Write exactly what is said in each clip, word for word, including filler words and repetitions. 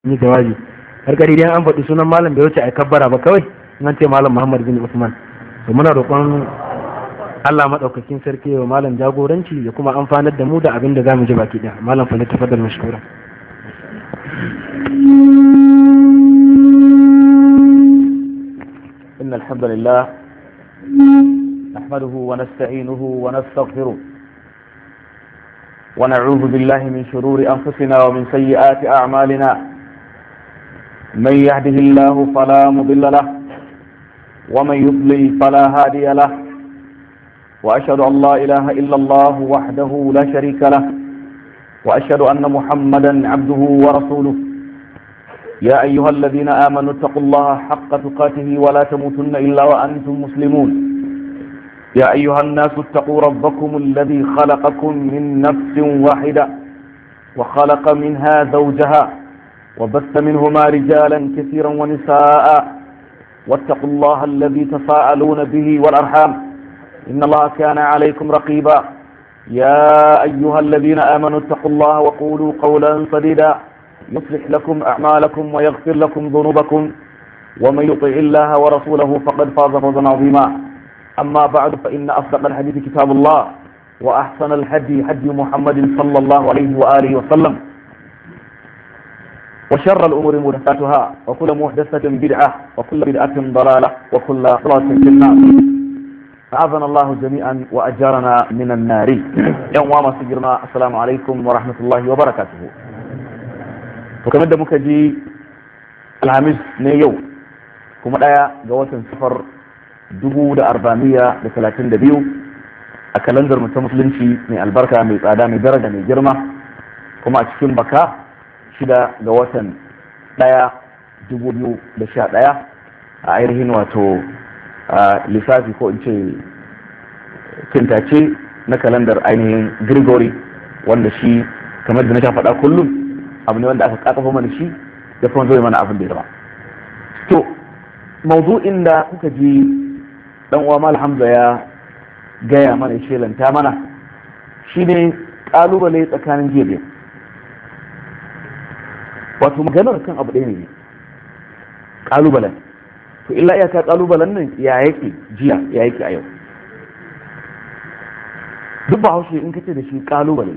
yi jawabi har gari dai an faɗi sunan malam bai wuce a kabbara ba kawai nan ce malam Muhammad bin Usman. to muna roƙon Allah madaukakin sarki wa malam jagoranci ya kuma amfanar da mu da abin da zamu ji baki da malam fa tafaddal mashkura. إن الحمد لله نحمده ونستعينه ونستغفره ونعوذ بالله من شرور أنفسنا ومن سيئات أعمالنا. من يهده الله فلا مضل له ومن يضلل فلا هادي له، وأشهد أن لا إله إلا الله وحده لا شريك له، وأشهد أن محمدا عبده ورسوله. يا أيها الذين آمنوا اتقوا الله حق تقاته ولا تموتن إلا وأنتم مسلمون. يا أيها الناس اتقوا ربكم الذي خلقكم من نفس واحدة وخلق منها زوجها وبث منهما رجالا كثيرا ونساء، واتقوا الله الذي تساءلون به والأرحام إن الله كان عليكم رقيبا. يا أيها الذين آمنوا اتقوا الله وقولوا قولا سديدا يصلح لكم أعمالكم ويغفر لكم ذنوبكم، ومن يطع الله ورسوله فقد فاز فوزا عظيما. أما بعد، فإن أصدق الحديث كتاب الله، وأحسن الهدي هدي محمد صلى الله عليه وآله وسلم، وشر الأمور محدثاتها، وكل محدثة بدعة، وكل بدعة ضلالة، وكل ضلالة في النار. أعاذنا الله جميعا وأجارنا من النار. يوم ما سجرنا، السلام عليكم ورحمة الله وبركاته. وكما da muka ji alhamis ne yau kuma daya ga watan safar dubu da arba'amiya da talatin da biyu a kalandar mu ta musulunci mai albarka mai tsada mai daraja mai girma, kuma a cikin baka shida ga watan daya dubu biyu da sha daya a ainihin wato lissafi ko in ce kintace na kalandar ainihin Gregory, wanda shi kamar da na sha faɗa kullum abu ne wanda aka kakafa mana shi da kuma zo mana abin da ya ba. To mawdu'in da kuka ji dan uwa Mal Hamza ya gaya mana shelanta mana shine kalubale tsakanin jiya. Wato maganar kan abu ɗaya ne kalubalen. To illa iyaka kalubalen nan ya yake jiya ya yake a yau. Duk ba haushe in kace da shi kalubale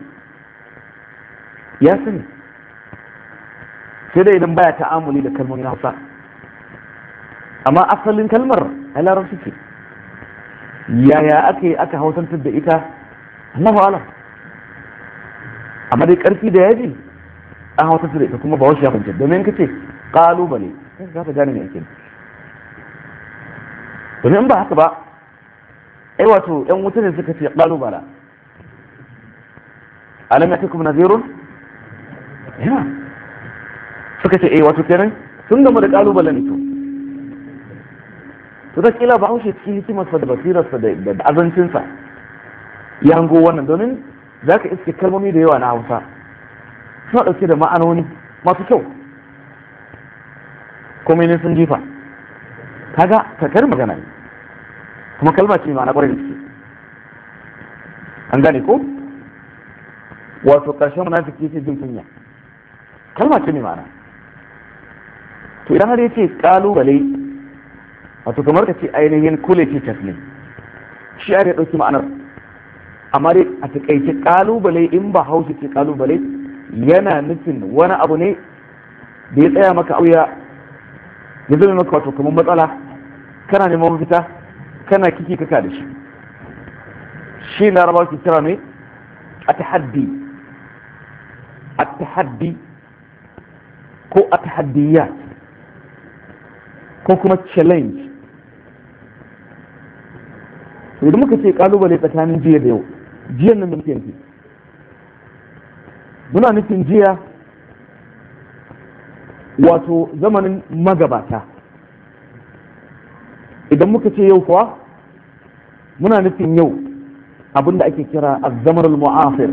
ya sani, sai dai idan baya ta'amuli da kalmomin Hausa, amma asalin kalmar a larabci ce. Yaya aka yi aka hausantar da ita Allahu a'lam, amma dai karfi da yaji an hausantar da ita kuma ba wasu ya kunce, domin ka ce kalubale za ka gane me ake. domin ba haka ba ai wato yan wuta ne suka ce kalubala, alam yatikum nadhirun ya suka ce eh wato kenan sun gama da kalubale ne. to to da kila ba haushe cikin hikimarsa da basirarsa da azancinsa ya hango wannan, domin za ka iske kalmomi da yawa na Hausa suna ɗauke da ma'anoni masu kyau kuma ne sun jifa, kaga kakar magana ne kuma kalma ce ma'ana ƙwarai da suke an gane ko. Wato ƙarshen munafiki ce jin kunya, kalma ce mai ma'ana. To idan har yace kalubale, wato kamar ka ce ainihin kule ce tas ne, shi ya ɗauki ma'anar, amma dai a taƙaice kalubale in ba hausa ce kalubale yana nufin wani abu ne da ya tsaya maka auya ya zama maka wato kamar matsala, kana neman mafita, kana kiki kaka da shi. shi na rabawa ke kira ne a tahaddi a tahaddi ko a tahaddiyat ko kuma challenge. to idan muka ce kalubale tsakanin jiya da yau, jiyan nan da muke yanzu muna nufin jiya wato zamanin magabata. idan muka ce yau kuwa muna nufin yau abinda ake kira az-zaman al-mu'asir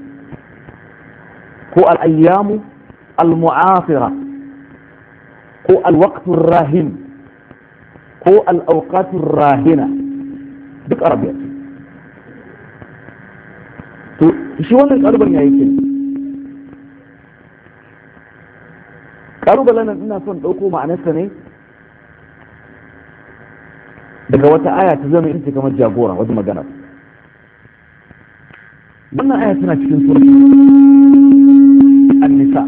ko al-ayyamu al-mu'asira ko al-waqtu ar-rahin ko al-awqatu ar-rahina, duk arabiya. to shi wannan kalban yayi ke ƙalubalen nan ina son ɗauko ma'anarsa ne daga wata aya ta zama ita kamar jagora wajen magana. wannan aya tana cikin surat an-nisa.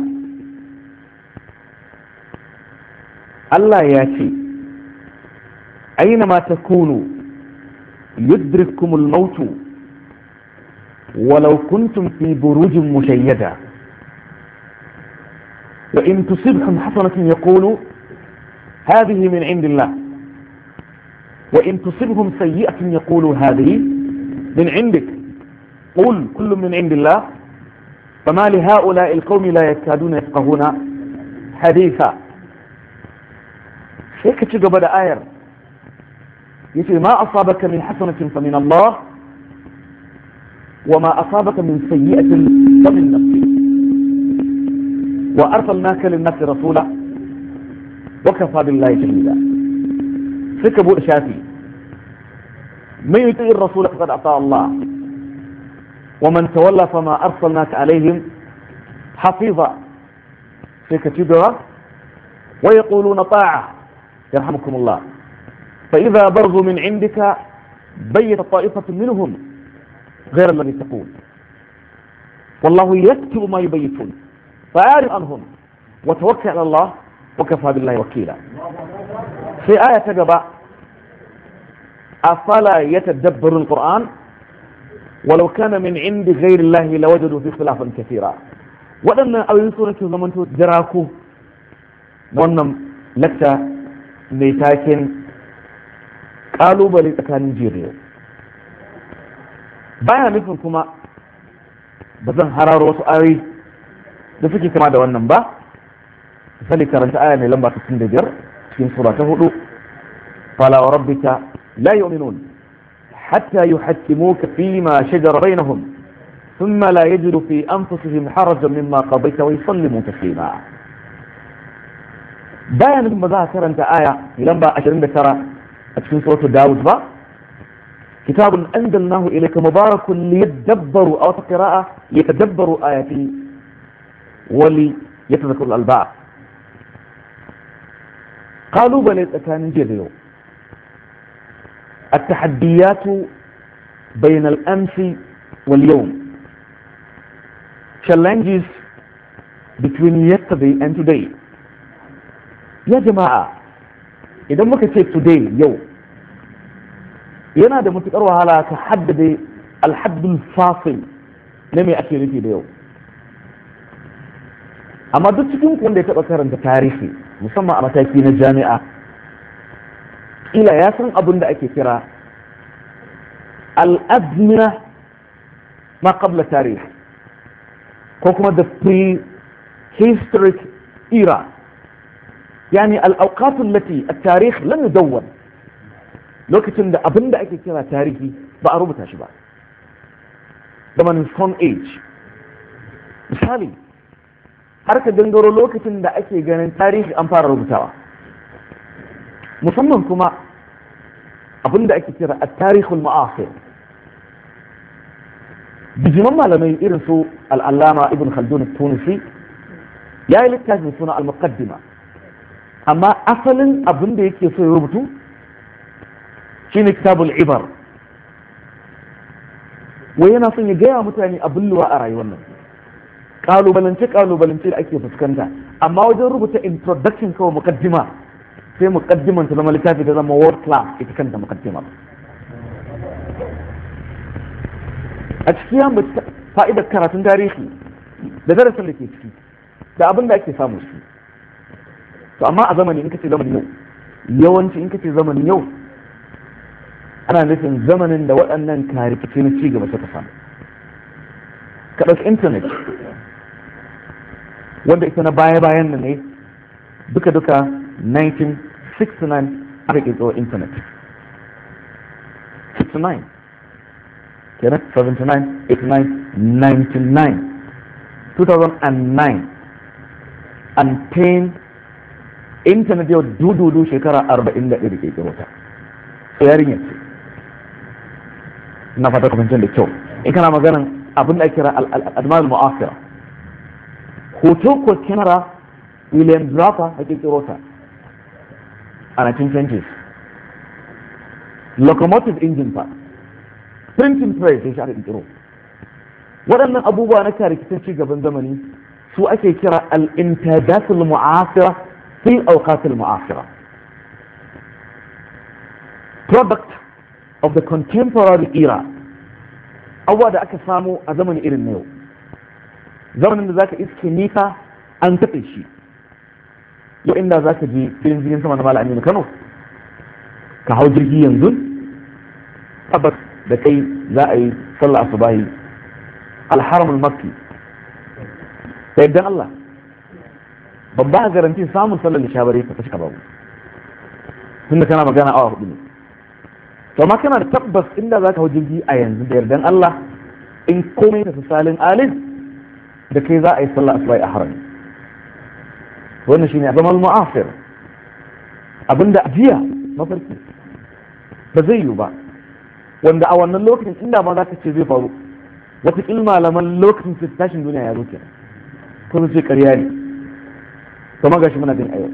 Allah ya ce aina ma takunu yudrikkum al-maut walau kuntum fi burujin mushayyada wa in tusibhum hasanatun yaqulu hadhihi min indillah wa in tusibhum sayyi'atun yaqulu hadhihi min indik قل كل من عند الله فما لهؤلاء القوم لا يكادون يفقهون حديثا. هيك تجي بدا آية يقول ما أصابك من حسنة فمن الله وما أصابك من سيئة فمن نفسك وأرسلناك للناس رسولا وكفى بالله شهيدا. هيك ابو شافي من يطيع الرسول فقد أطاع الله ومن تولى فما أرسلناك عليهم حفيظا. في كتبها ويقولون طاعة يرحمكم الله فإذا برزوا من عندك بيت طائفة منهم غير الذي تقول والله يكتب ما يبيتون فأعرض عنهم وتوكل على الله وكفى بالله وكيلا. في آية تقبع أفلا يتدبر القرآن ولو كان من عند غير الله لوجدوا في اختلافا كثيرا. waɗannan ayoyin suna ke zamanto jiraku wannan lakta mai taken ƙalubale tsakanin jiriyo. baya nufin kuma ba zan hararo wasu ayoyi da suke kama da wannan ba. misali karanta aya mai lamba sittin da biyar cikin sura ta hudu fala wa rabbika la yu'minun حتى يحكموك فيما شجر بينهم ثم لا يجدوا في أنفسهم حرجا مما قضيت ويسلموا تسليما. بيان المذاكرة أنت آية لما أشرين بكرة أتكون سورة داود با كتاب أنزلناه إليك مبارك ليتدبروا أو قراءة يتدبروا آياته وليتذكروا الألباب. قالوا بل كان جديو التحديات بين الأمس واليوم. challenges between yesterday and today. يا جماعة إذا ما كنت today يوم ينادى متقروا على تحدد الحد الفاصل نمي أكيرتي اليوم. أما دو تكون كون دي تبقى كارنت تاريخي مسمى أما تاكين الجامعة إلى ياسن أبن دا أكي كرا الأزمنة ما قبل التاريخ كوكما the prehistoric era يعني الأوقات التي التاريخ لم يدون لو كتن دا أبن دا أكي كرا تاريخي بأروبتها شبا زمن stone age. مثالي حركة دندورو لو كتن دا أكي جانن تاريخ أمفار روبتها musamman kuma abinda ake kira a tarihul ma'asir. bijiman malamai irin su al'allama ibn khaldun tunisi ya yi littafin suna al-muqaddima amma asalin abinda yake so ya rubutu shine kitabul ibar wai yana son ya gaya mutane abin luwa a rayuwar nan kalubalance kalubalance da ake fuskanta amma wajen rubuta introduction kawai muqaddima sai muqaddiman ta zama littafi da zama world class ita kanta muqaddima. a cikin yan fa'idar karatun tarihi da darasin da ke ciki da abin da ake samu shi. to amma a zamani in kace zamanin yau yawanci in kace zamanin yau ana nufin zamanin da waɗannan karikici na ci gaba suka samu. ka ɗauki intanet wanda ita na baya-bayan nan ne duka-duka nineteen sixty-nine aka ƙirƙiro internet. sixty-nine kenan seventy-nine eighty-nine ninety-nine two thousand nine and ten internet yau dududu shekara arba'in da ɗaya da ƙirƙiro ta. so yarinya ce na fata kwamfancin da kyau in kana maganin abin da ake kira al'admal mu'asira hoto ko kyamara William Draper ya kirkiro ta a nineteen twenties. Locomotive engine fa, printing press ya shi aka kirkiro. Waɗannan abubuwa na karikitan ci gaban zamani su ake kira al-intajatul mu'asira fi awqatil mu'asira. Product of the contemporary era, abubuwa da aka samu a zamanin irin na yau. Zamanin da zaka iske nisa an taɓe shi. Yau inda zaka je filin jirgin sama na Malam Aminu Kano, ka hau jirgi yanzu, tabbas da kai za a yi sallah asubahi alharamul makki. Da yadda Allah, babba a garanti samun sallar isha bare ka cika babu. Tunda kana magana awa hudu ne. To ma kana da tabbas inda zaka hau jirgi a yanzu da yardan Allah, in komai ta salin alin da kai za a yi sallah asubahi a harami. Wannan shine zaman mu'asir. Abinda jiya mafarki ba zai yiwu ba, wanda a wannan lokacin inda ma za ka ce zai faru wata malaman lokacin su tashin duniya ya zo kenan ko su ce ƙarya ne, to ma gashi muna jin a yau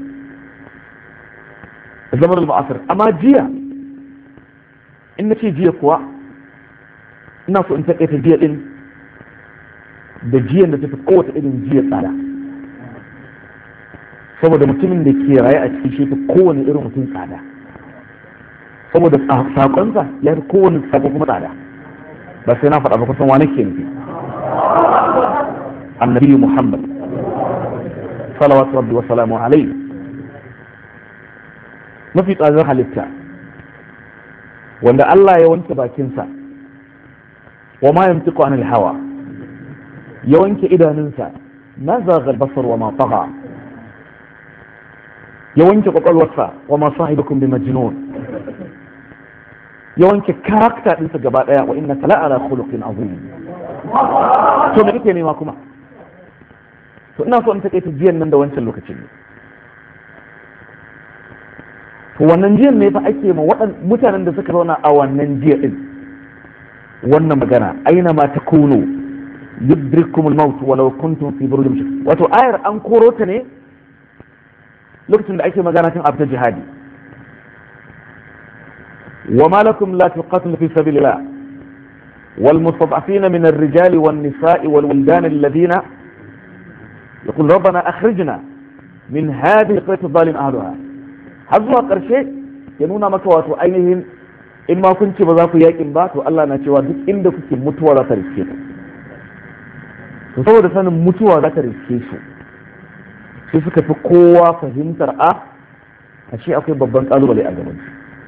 zaman al-mu'asir. Amma jiya in na ce jiya kuwa ina so in taƙaita jiya din da jiyan da ta fi kowace irin jiya tsada, saboda mutumin da ke raye a cikin shi ta kowane irin mutum tsada, saboda sakonsa ya fi kowane sako kuma tsada. Ba sai na faɗa ba kusan wani ke nufi annabi Muhammad salawatu rabbi wa salamu alaihi, mafi tsadar halitta wanda Allah ya wanke bakinsa wa ma yamtiqu anil hawa, ya wanke idanunsa ma zaghal basar wa ma tagha, ya wanke kwakwalwarsa wa ma sahibukum bi majnun, ya wanke karakta ɗinsa gaba ɗaya wa inna la ala khuluqin azim. To me kake nema kuma? To ina so in take ta jiyan nan da wancan lokacin ne. To wannan jiyan ne fa ake ma waɗan mutanen da suka zauna a wannan jiya din wannan magana, aina ma takunu yudrikum al-maut walau kuntum fi burujin. Wato ayar an koro ta ne lokacin da ake magana kan abta jihadi. وما لكم لا تقاتلون في سبيل الله والمستضعفين من الرجال والنساء والولدان الذين يقول ربنا أخرجنا من هذه القرية الظالم أهلها. هذا قرشي ينونا مكوات أينهم إما كنت بذاك ياكم بات والله نتوى دك إندك متوى لا ترسكيك. تصور سنة متوى لا ترسكيسو sai suka fi kowa fahimtar a ashe akwai babban kalubale a gaban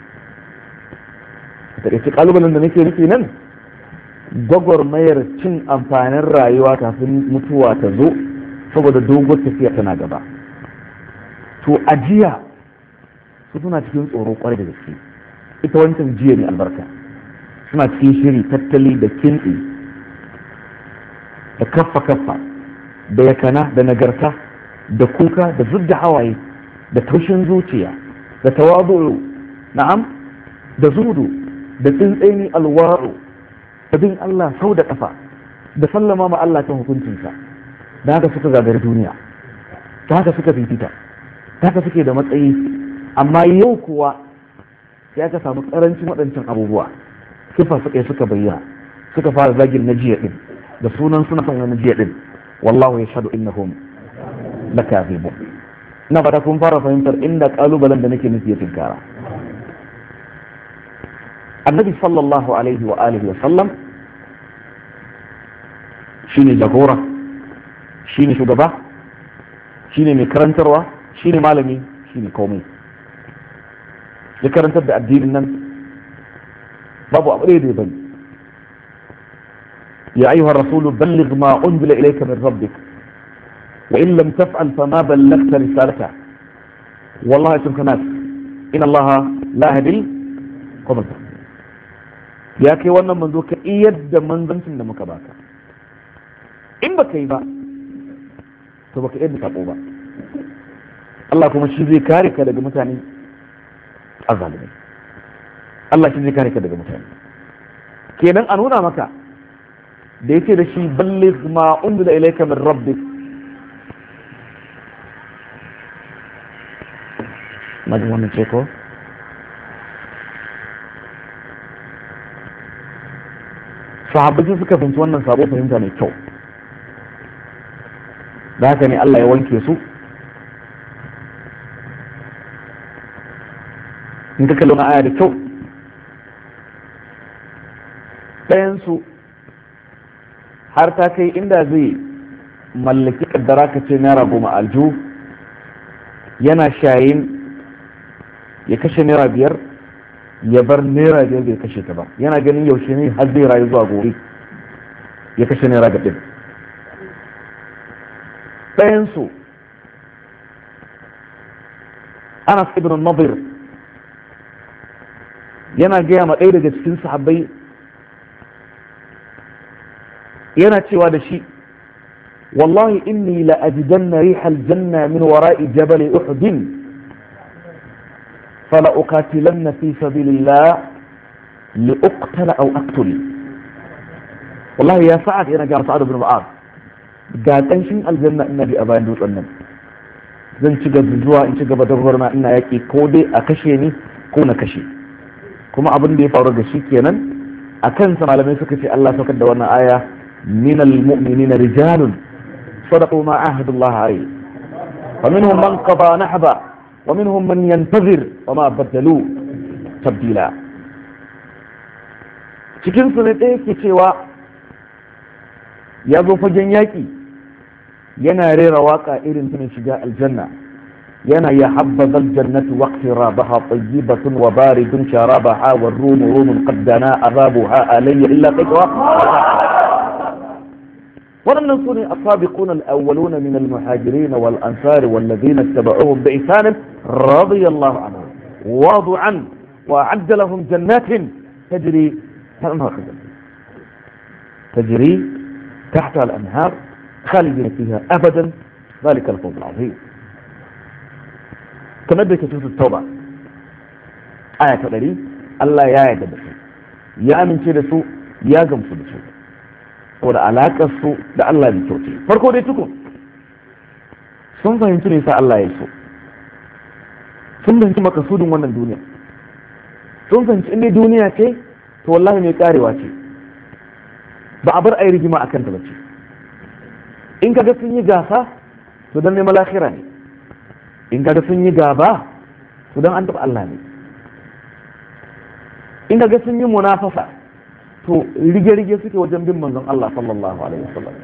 su. Da kalubalen da nake nufi nan gwagwarmayar cin amfanin rayuwa kafin mutuwa ta zo saboda dogon tafiya tana gaba. To ajiya su suna cikin tsoro kwarai da gaske, ita wancan jiya ne albarka, suna cikin shiri tattali da kintsi da kaffa kaffa da yakana da nagarta da kuka da zudda hawaye da taushin zuciya da tawazu, na'am, da zudu da tsintseni alwaru da bin Allah sau da kafa da sallama ma Allah ta hukuncinsa. Da haka suka gagari duniya, da haka suka fifita, da haka suke da matsayi. Amma yau kuwa ya ka samu karancin waɗancan abubuwa, sifa suka suka bayyana, suka fara zagin na jiya din da sunan suna son na jiya din. Wallahu yashhadu innahum lakazibun. Ina fata kun fara fahimtar inda kalubalen da nake nufi ya tinkara. Annabi sallallahu alaihi wa alihi wa sallam shine jagora, shine shugaba, shine mai karantarwa, shine malami, shine komai. Ya karantar da addinin nan babu abu da ya bani. Ya ayyuhar rasulu balligh ma unzila ilayka min rabbik wa in lam taf'al fama ballaghta risalata wallahi tunkanat inna allaha la yahdi qawman. Ya kai wannan manzo ka iyar da manzancin da muka baka, in baka yi ba to baka iya sako ba. Allah kuma shi zai kare ka daga mutane azalimai. Allah shi zai kare ka daga mutane. Kenan a nuna maka da yake da shi balligh ma unzila ilayka min rabbik, majin wannan ce ko sahabbai suka fahimci wannan sabo fahimta mai kyau da haka ne Allah ya wanke su in ka kalli aya da kyau ɗayansu har ta kai inda zai mallaki kaddara ka ce naira goma alju yana shayin ya kashe naira biyar ya bar naira biyar bai kashe ta ba yana ganin yaushe ne har zai rayu zuwa gobe ya kashe naira ga ɗin ɗayansu Anas ibn Nadir yana gaya ma ɗaya daga cikin sahabbai yana cewa da shi wallahi inni la ajidanna rihal janna min wara'i jabal uhud fala uqatilanna fi sabilillah li uqtala aw aqtul wallahi ya sa'ad yana ga Sa'ad ibn Mu'adh ga kanshin aljanna ina bi a bayan dutsen nan zan ci gaba zuwa in ci gaba da gurma ina yaki ko dai a kashe ni ko na kashe kuma abin da ya faru da shi kenan akan sa malamai suka ce Allah saukar da wannan aya من المؤمنين رجال صدقوا ما عاهد الله عليه فمنهم من قضى نحبه ومنهم من ينتظر وما بدلوا تبديلا cikin su ne ɗaya ke cewa ya zo fagen yaƙi yana rera waƙa irin tunan shiga aljanna yana ya habbaza aljannatu waqti rabaha tayyibatun wa baridun sharabaha wa rumu rumun qaddana azabuha alayya illa taqwa waɗannan su ne asabiqun al-awwaluna min al-muhajirin wal ansar wal ladina ittaba'uhum bi ihsan radiyallahu anhum wa radu an wa a'adda lahum jannatin tajri tajri tahta al-anhar khalidina fiha abadan dhalika al-fawz al-'azim kamar da ke cikin tauba aya ta ɗari Allah ya yarda da su ya amince da su ya gamsu da su saboda alaƙar su da Allah mai kyau ce farko dai tukun sun fahimci ne sa Allah ya so sun fahimci makasudin wannan duniya sun fahimci inda duniya ce to wallahi mai karewa ce ba a bar a yi rigima a kanta ba ce in kaga sun yi gasa to don neman lahira ne in kaga sun yi gaba to don an taɓa Allah ne in kaga sun yi munafasa to rige-rige suke wajen bin manzon Allah sallallahu alaihi wasallam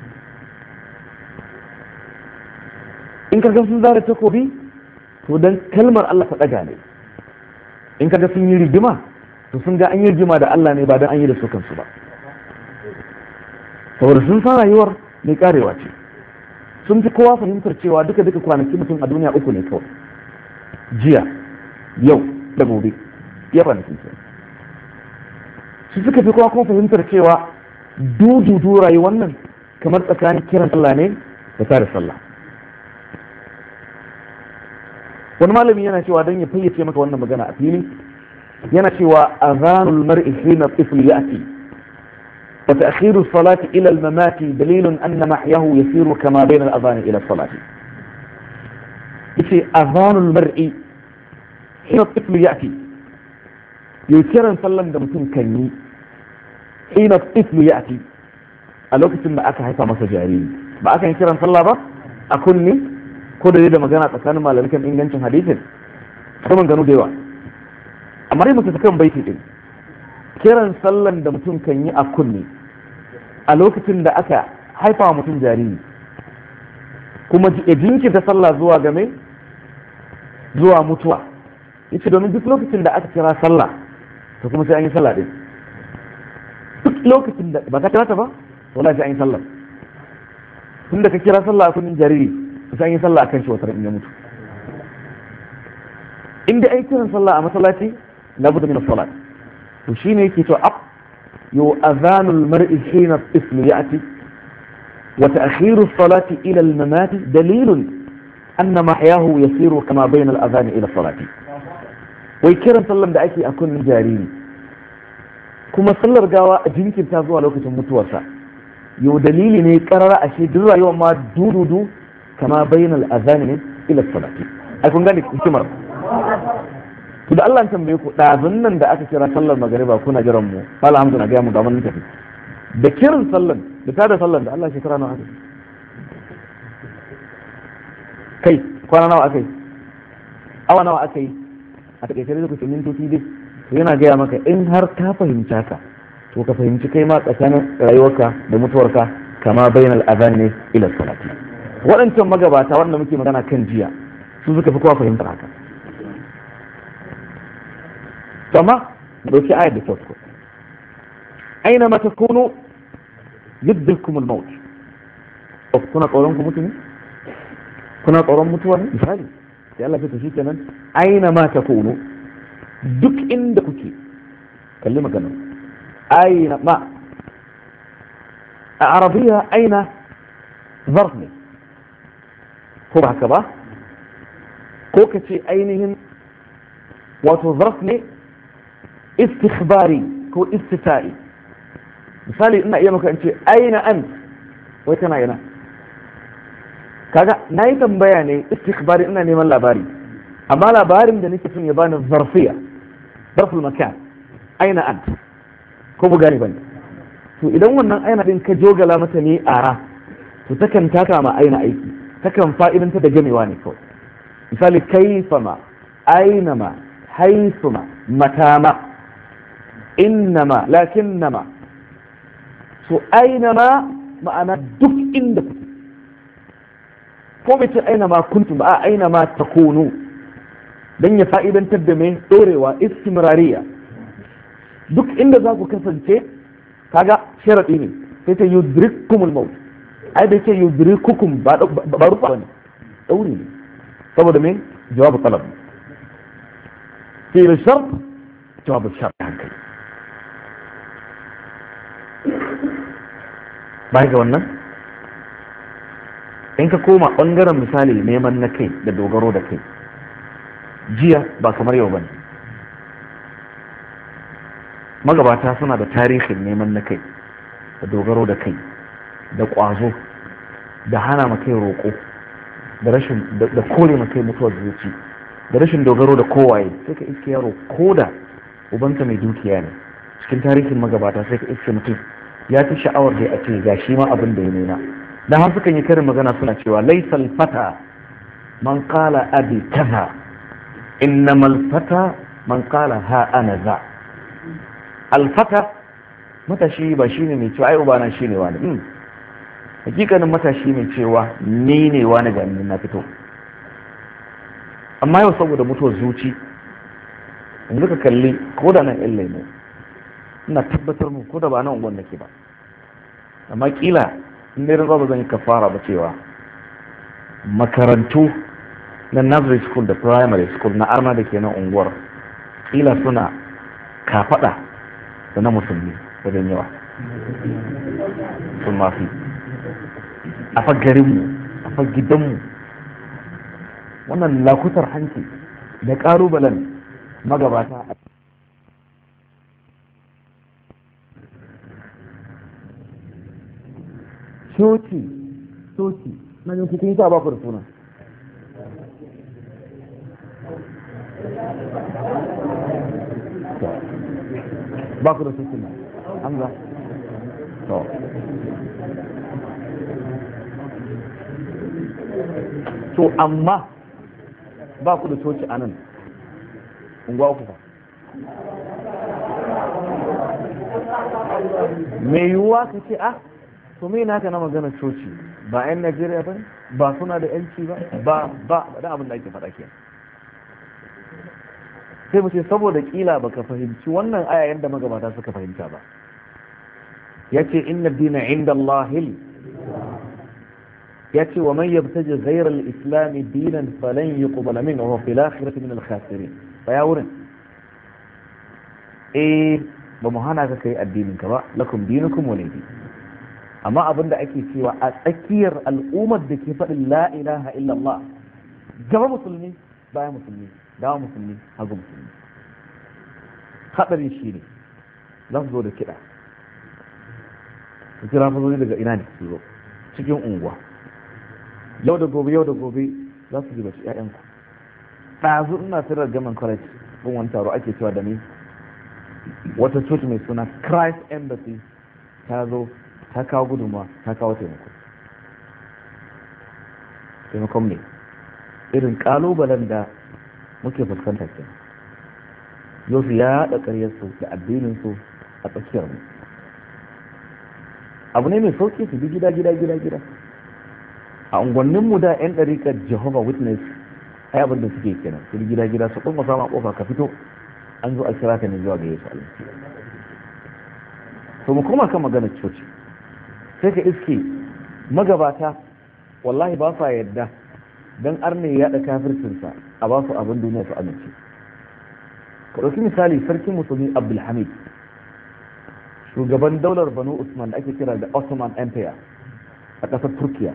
in kaga sun zara takobi to dan kalmar Allah ta daga ne in kaga sun yi rigima to sun ga an yi rigima da Allah ne ba dan an yi da su kansu ba saboda sun san rayuwar mai karewa ce sun fi kowa fahimtar cewa duka duka kwanaki mutum a duniya uku ne kawai jiya yau da gobe ya kwanaki ce su suka fi kowa kuma fahimtar cewa dududu rayuwar nan kamar tsakanin kiran sallah ne da tare sallah wani malami yana cewa don ya fayyace maka wannan magana a fili yana cewa azanul mar'i hina tifl ya'ti wa ta'khiru salati ila al-mamati dalilun anna mahyahu yasiru kama bayna al-adhan ila as-salati yace azanul mar'i hina tifl ya'ti yi kiran sallan da mutum kan yi hina tiflu ya'ti a lokacin da aka haifa masa jariri ba aka yi kiran sallah ba a kunni ko da da magana tsakanin malamai kan ingancin hadisin kuma gano da yawa amma dai mutum kan baiti din kiran sallan da mutum kan yi a kunni a lokacin da aka haifa wa mutum jariri kuma ya jinkirta sallah zuwa game zuwa mutuwa yace domin duk lokacin da aka kira sallah to kuma sai an yi sallah din duk lokacin da ba ka kira ta ba wallahi sai an yi sallah tunda ka kira sallah a kunnin jariri sai an yi sallah akan shi wata in ya mutu inda ai kiran sallah a masallaci labudda min as-salat to shine yake to ab yu adhanul mar'i hina at-tifl ya'ti wa ta'khiru as-salati ila al-mamati dalilun anna mahyahu yasiru kama bayna al-adhan ila as-salati wai kiran sallar da ake a kunnen jariri kuma sallar gawa a jinkirta zuwa lokacin mutuwarsa yau dalili ne karara a shi duk rayuwar ma dududu kama bayyana al'azani ne ila salati ai kun gane hikimar to da Allah tambaye ku ɗazun nan da aka kira sallar magariba kuna jiran mu mala hamdu na gaya mu ga mun tafi da kirin sallar da tada sallar da Allah shekara nawa aka kai kwana nawa aka yi awa nawa aka yi a takaice da kusa mintoci dai to yana gaya maka in har ka fahimci haka to ka fahimci kai ma tsakanin rayuwarka da mutuwarka kama bainal adhan ne ila salati waɗancan magabata wanda muke magana kan jiya su suka fi kowa fahimtar haka to amma dauki ayat da kyau aina ma takunu yudrikum al-maut kuna tsoron ku mutu ne kuna tsoron mutuwa ne misali sai Allah ya tafi kenan aina ma takunu duk inda kuke kalli magana aina ma a arabiya aina zarf ne ko ba haka ba ko ka ce ainihin wato zarf ne istikhbari ko istita'i misali ina iya maka in ce aina an wai tana yana kaga na yi tambaya ne istikhbari ina neman labari amma labarin da nake son ya bani zarfiya zarful makan aina an ko bu gani bane to idan wannan aina din ka jogala mata ne ara to takan taka ma aina aiki takan fa'idanta da gamewa ne kawai misali kaifama ainama haisuma matama innama lakinnama so ainama ma'ana duk inda kuke ko bai ce ainama kuntum ba a ainama takunu dan ya fa'idantar da mai dorewa istimrariya duk inda za ku kasance kaga sharadi ne sai ta yudrikumul maut ai bai ce yudrikukum ba ba rufa bane dauri ne saboda me jawabu talab fi shart jawabu shart hankali bai ga wannan in ka koma bangaren misali neman na kai da dogaro da kai jiya ba kamar yau bane magabata suna da tarihin neman na kai da dogaro da kai da ƙwazo da hana ma kai roƙo da rashin da kore ma kai mutuwar zuci da rashin dogaro da kowaye sai ka iske yaro ko da ubanka mai dukiya ne cikin tarihin magabata sai ka iske mutum ya fi sha'awar da a ce ga shi ma abin da ya nuna dan har sukan yi karin magana suna cewa laysal fata man qala abi kaza innamal fata man qala ha ana za alfata matashi ba shine mai cewa ai ubana shine wani hmm. hakikanin matashi mai cewa ni ne wani ga ni na fito amma yau saboda mutuwar zuci yanzu ka kalli ko da nan yan lemo ina tabbatar mu ko da ba nan unguwan nake ba amma kila in dai ba zan yi kafara ba cewa makarantu na nursery school da primary school na arna da ke nan unguwar kila suna kafada da na musulmi wajen yawa sun mafi a fa garinmu a fa gidanmu wannan lakutar hanci da ƙalubalen magabata a coci coci na yin kukun sa ba ku da suna ba ku da coci na hamza to to amma ba ku da coci a nan unguwa ku fa mai yiwuwa ka ce a to me naka na magana coci ba 'yan najeriya ba ba suna da yanci ba ba ba da abin da ake faɗa ke sai mu ce saboda kila baka fahimci wannan aya yadda magabata suka fahimta ba yace inna dina inda Allahil yace wa man yabtaji ghayra al-islam dinan falan yuqbal minhu wa fil akhirati min al-khasirin fa ya wurin eh ba mu hana ka kai addinin ka ba lakum dinukum walidi amma abinda ake cewa a tsakiyar al'ummar da ke faɗin la ilaha illallah gaba musulmi baya musulmi dawa musulmi hagu musulmi haɗari shi ne za su zo da kiɗa su kira fasoji daga ina ne su zo cikin unguwa yau da gobe yau da gobe za su ji bashi ƴaƴanku ɗazu ina tirar gaman college ɗin wani taro ake cewa da ni wata coci mai suna Christ Embassy ta zo ta kawo gudunmawa ta kawo taimako taimakon ne irin kalubalen da muke fuskanta ke yau su yaɗa ƙaryarsu da addininsu a tsakiyar mu abu ne mai sauƙi su bi gida gida gida gida a unguwanninmu da 'yan ɗariƙar Jehovah Witness ai abin da suke kenan su bi gida gida su kuma sama ƙofa ka fito an zo a kira ka ne zuwa ga Yesu Allah to mu koma kan maganar coci sai ka iske magabata wallahi ba sa yadda dan arne ya da kafircinsa a ba su abin duniya su amince ka ɗauki misali sarkin musulmi Abdulhamid shugaban daular Banu Usman da ake kira da Ottoman Empire a ƙasar Turkiya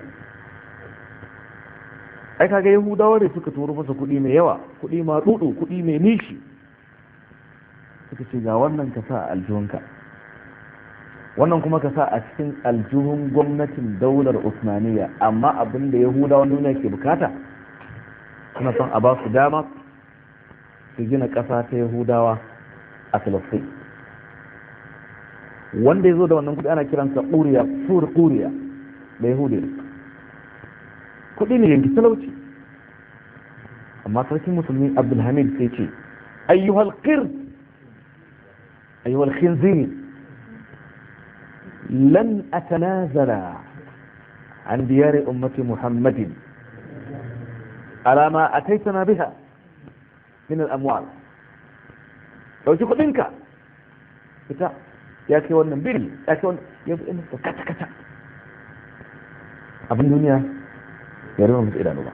ai kaga Yahudawa da suka turo masa kuɗi mai yawa kuɗi ma dudu kuɗi mai nishi suka ce ga wannan ka sa a aljihunka wannan kuma ka sa a cikin aljihun gwamnatin daular Usmaniya amma abin da Yahudawan duniya ke bukata suna son a ba su dama su gina ƙasa ta Yahudawa a Filistin wanda ya zo da wannan kudi ana kiransa ƙuriya sur ƙuriya da Yahudi kudi ne yanki talauci amma sarkin musulmi Abdulhamid sai ce ayyuhal qird ayyuhal khinzir لن أتنازل عن ديار أمة محمد على ما أتيتنا بها من الأموال لو تقول منك بتاع يا كي ونن بيل يا كي ونن يبقى إنك كتا كتا أبن دنيا يرون مسئلة نوبة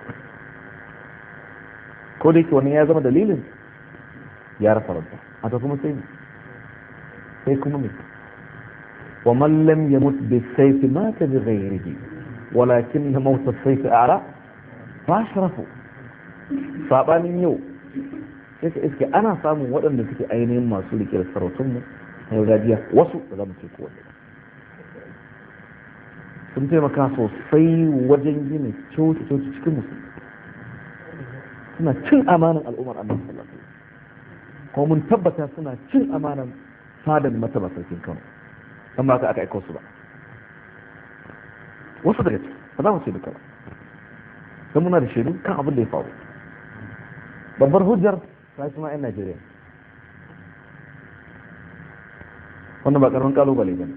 كوديك ونن يا زمان دليل يا رسول الله أتوكم سيدي سيكم منك ومن لم يمت بالسيف مات بغيره ولكن موت السيف أعلى فاشرف sabanin yau sai ka iske ana samun waɗanda suke ainihin masu rike da sarautunmu na gargajiya wasu da za mu ce kowanne sun taimaka sosai wajen gina coci-coci cikin musulmi suna cin amanan al'ummar annabi sallallahu alaihi wasallam kuma mun tabbata suna cin amanan fadan mataba sarkin Kano dan ba ka aka aiko su ba wasu daga ciki ba za mu ce duka ba don muna da shaidu kan abin da ya faru babbar hujjar ta shi ma 'yan Najeriya wannan ba karamin kalubale ba ne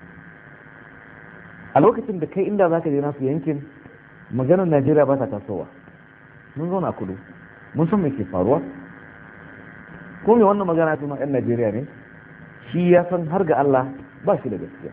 a lokacin da kai inda za ka je nasu yankin maganar Najeriya ba ta tasowa mun zauna kudu mun san me ke faruwa ko me wannan magana ta ma 'yan Najeriya ne shi ya san har ga Allah ba shi da gaskiya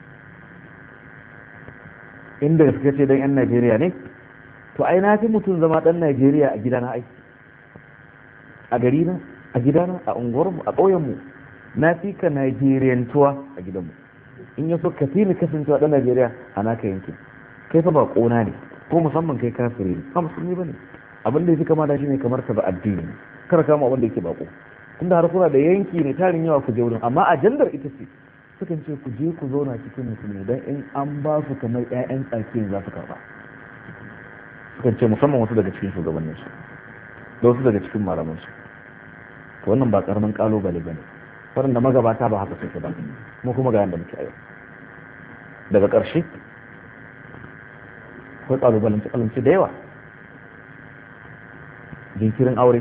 inda gaskiya ce don 'yan Najeriya ne to ai na fi mutum zama ɗan Najeriya a gidana ai a gari na a gidana a unguwarmu a ƙauyenmu na fi ka Najeriyantuwa a gidanmu in ya so ka fi ni kasancewa ɗan Najeriya a naka yankin kai fa ba ƙona ne ko musamman kai kafiri ne ba musulmi ba ne abin da ya fi kama da shi ne kamar ta ba addini kar kama wanda yake bako tunda har kuna da yanki ne tarin yawa ku je wurin amma ajandar ita ce sukan ce ku je ku zauna cikin musulmi don in an ba su kamar 'ya'yan tsaki za su karba sukan ce musamman wasu daga cikin shugabanninsu da wasu daga cikin malamansu to wannan ba karamin kalubale ba ne waɗanda magabata ba haka suke ba mu kuma ga yadda muke a yau daga ƙarshe akwai kalubalanci kalanci da yawa jinkirin aure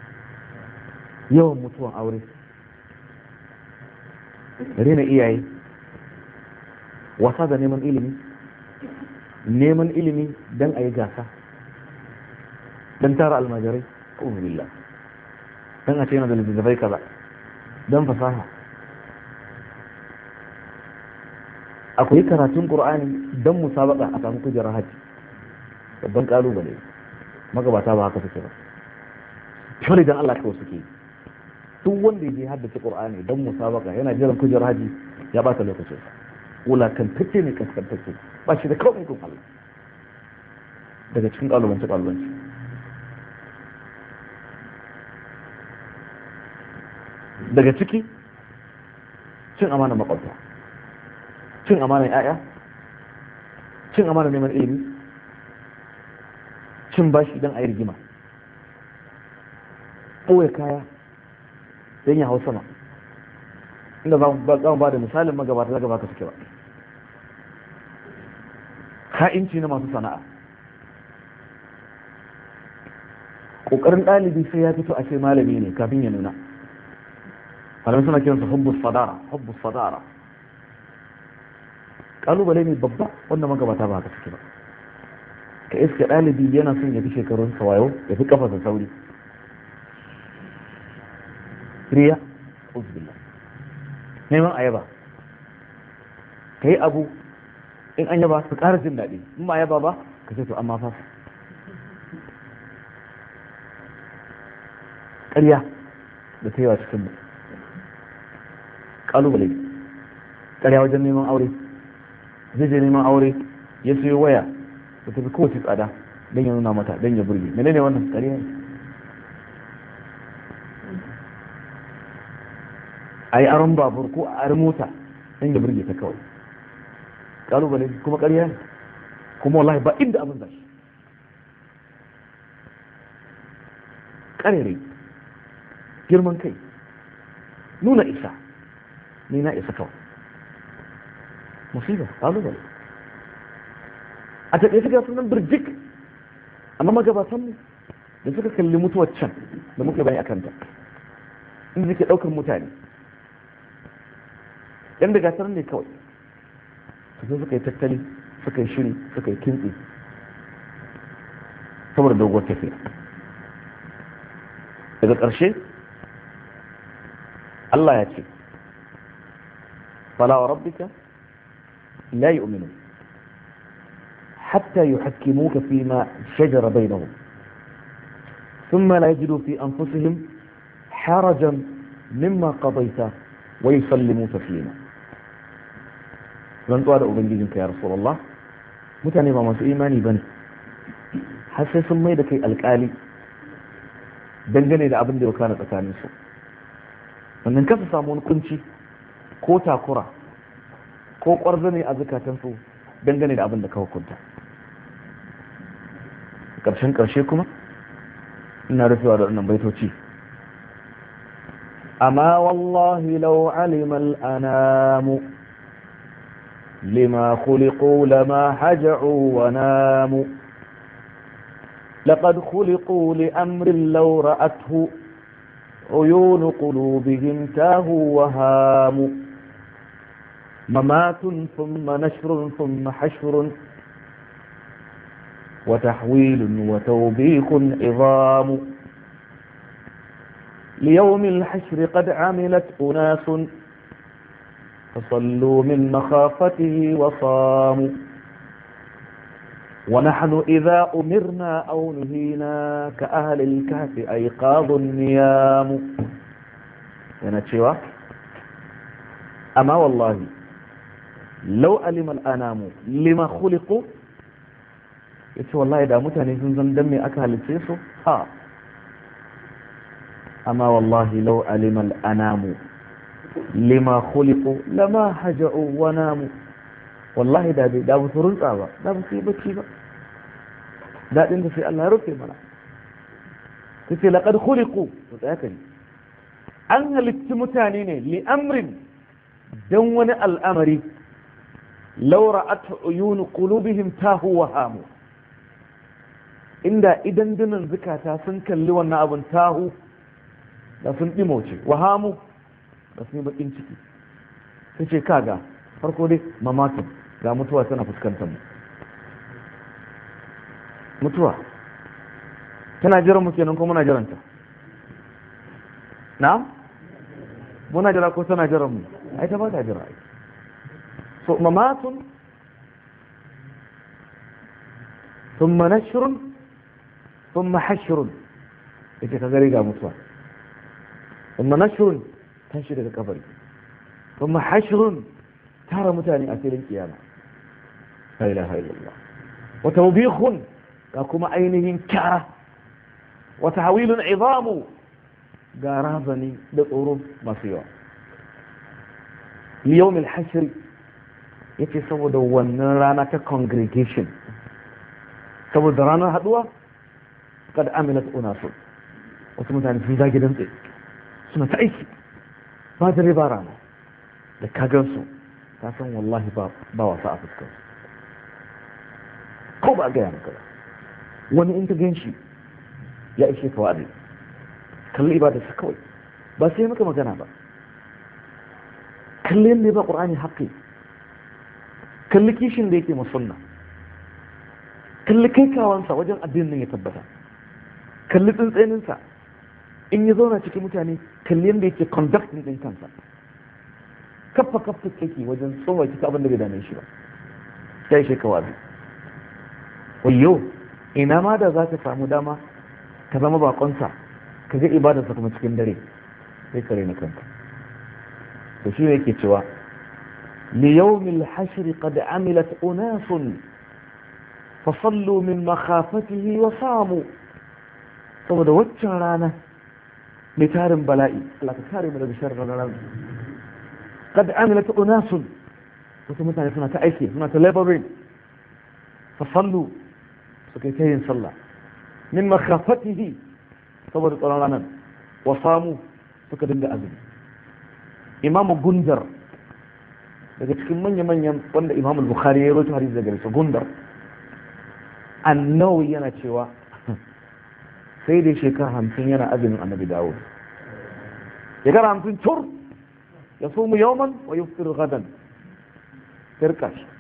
yawan mutuwan aure rena iyaye wasa da neman ilimi neman ilimi don a yi gasa don tara almajirai ƙunar billah don a ce yana da littattafai kaza don fasaha akwai karatun ƙur'ani don musabaka a samu kujerar hajji babban ƙalubale magabata ba haka suke ba shawari don Allah kawai suke duk wanda ya je haddace Qur'ani don musabaka yana jiran kujerar haji ya bata lokacin sa wulakantacce ne kaskantacce ba shi da kawai kun Allah daga cikin kalubanci kalubanci daga ciki cin amana makwabta cin amana yaya cin amana neman ilimi cin bashi don a yi rigima ɓoye kaya don ya hau sama inda za mu ba da misalin magabata na gabata suke ba ka'inci na masu sana'a ƙoƙarin ɗalibi sai ya fito a ce malami ne kafin ya nuna malamai suna kiransa hubbus sadara hubbus sadara ƙalubale ne babba wanda magabata ba haka suke ba ka iska ɗalibi yana son ya fi shekarun sawayo ya fi kafa sauri riya uzbillah neman ayaba ka yi abu in an yaba su ƙara jin daɗi in ba yaba ba ka ce to amma fa ƙarya da ta yi wa cikin mu ƙalubale ƙarya wajen neman aure zai je neman aure ya siyo waya da tafi kowace tsada don ya nuna mata don ya burge mene ne wannan ƙarya ne a yi aron babur ko a aron mota don ya burge ta kawai ƙalubale kuma ƙarya ne kuma wallahi ba inda abin zashi ƙarere girman kai nuna isa ni na isa kawai musiba ƙalubale a taƙaice ga sunan birjik amma magabatanmu da suka kalli mutuwar can da muka bayan akanta inda suke ɗaukar mutane yan da gasar ne kawai su suka yi tattali suka yi shiri suka yi kintsi saboda doguwar tafiya daga ƙarshe Allah ya ce fala wa rabbika la yu'minun حتى يحكموك فيما شجر بينهم ثم لا يجدوا في أنفسهم حرجا مما قضيت ويسلموا تسليما من قال أبنجيك يا رسول الله متعني ما مسؤول إيماني بني حسي سمي لكي الكالي dangane da abin da ya kana tsakanin su wannan kasa samu wani kunci ko takura ko kwarzane a zukatansu dangane da abin da ka hukunta ƙarshen ƙarshe kuma ina rufewa da wannan baitoci amma wallahi law alima al-anamu lima khuliqu lama haja'u wa namu لقد خلقوا لأمر لو رأته عيون قلوبهم تاهوا وهاموا ممات ثم نشر ثم حشر وتحويل وتوبيخ عظام ليوم الحشر قد عملت أناس فصلوا من مخافته وصاموا ونحن إذا أمرنا أو نهينا كأهل الكهف أيقاظ النيام ينتشوا أما والله لو علم الأنام لما خلقوا yace wallahi da mutane sun zan dan me aka halice su ha amma wallahi law alima al-anamu lima khuliqu lama haja'u wa namu wallahi da bai da su runtsa ba da ba su yi bacci ba dadin da sai Allah ya rufe mana kace laqad khuliqu to tsaya kai an halitti mutane ne li amrin dan wani al'amari law ra'at uyun qulubihim tahu wa hamu inda idan dinan zukata sun kalli wannan abin tahu da sun dimauce wahamu da sun yi bakin ciki sai ce kaga farko dai mamakin ga mutuwa tana fuskantar mu mutuwa tana jiran mu kenan ko muna jiranta na muna jira ko tana jiran mu ai ta ba ta jira so mamatun ثم نشر ثم حشر ita ka gari ga mutuwa ثم نشر tashi daga kabari ثم حشر tara mutane a filin kiyama la ilaha illallah wa tawbikhun ga kuma ainihin kyara wa tahwilun izamu ga razani da tsoro masu yawa liyawm al-hashr yace saboda wannan rana ta congregation saboda ranar haduwa kad amilat unasun wasu mutane sun zagi dantse suna ta aiki ba dare ba rana da kagansu ta san wallahi ba wasa a fuskar ko ba a gaya maka ba wani in ka gan shi ya ishe ka wa'adi kalli ibadarsa kawai ba sai maka magana ba kalli yadda ba ƙur'ani haƙƙi kalli kishin da yake musunna kalli kai kawansa wajen addinin ya tabbata kalli tsintseninsa in ya zauna cikin mutane kalli yadda yake conducting din kansa kafa kafa kake wajen tsoma kika abin da bai dame shi ba sai shi kawai wayo ina ma da za ka samu dama ka zama bakonsa ka ga ibadarsa kuma cikin dare sai kare na kanka to shi yake cewa li yawmil hashr qad amilat unasun fa sallu min makhafatihi wa samu saboda waccan rana mai tarin bala'i Allah ka kare mu daga sharrin ranar qad amilat unasun wasu mutane suna ta aiki suna ta laboring fa sallu suka yi yin sallah min makhafatihi saboda tsaron ranar wa samu suka dinga azumi imamu gundar daga cikin manya-manyan wanda imamu bukhari ya roto hadisi daga nisa gundar annawi yana cewa sai dai shekara hamsin yana azumin annabi dawud shekara hamsin tur ya so mu yawman wa yuftir gadan firka shi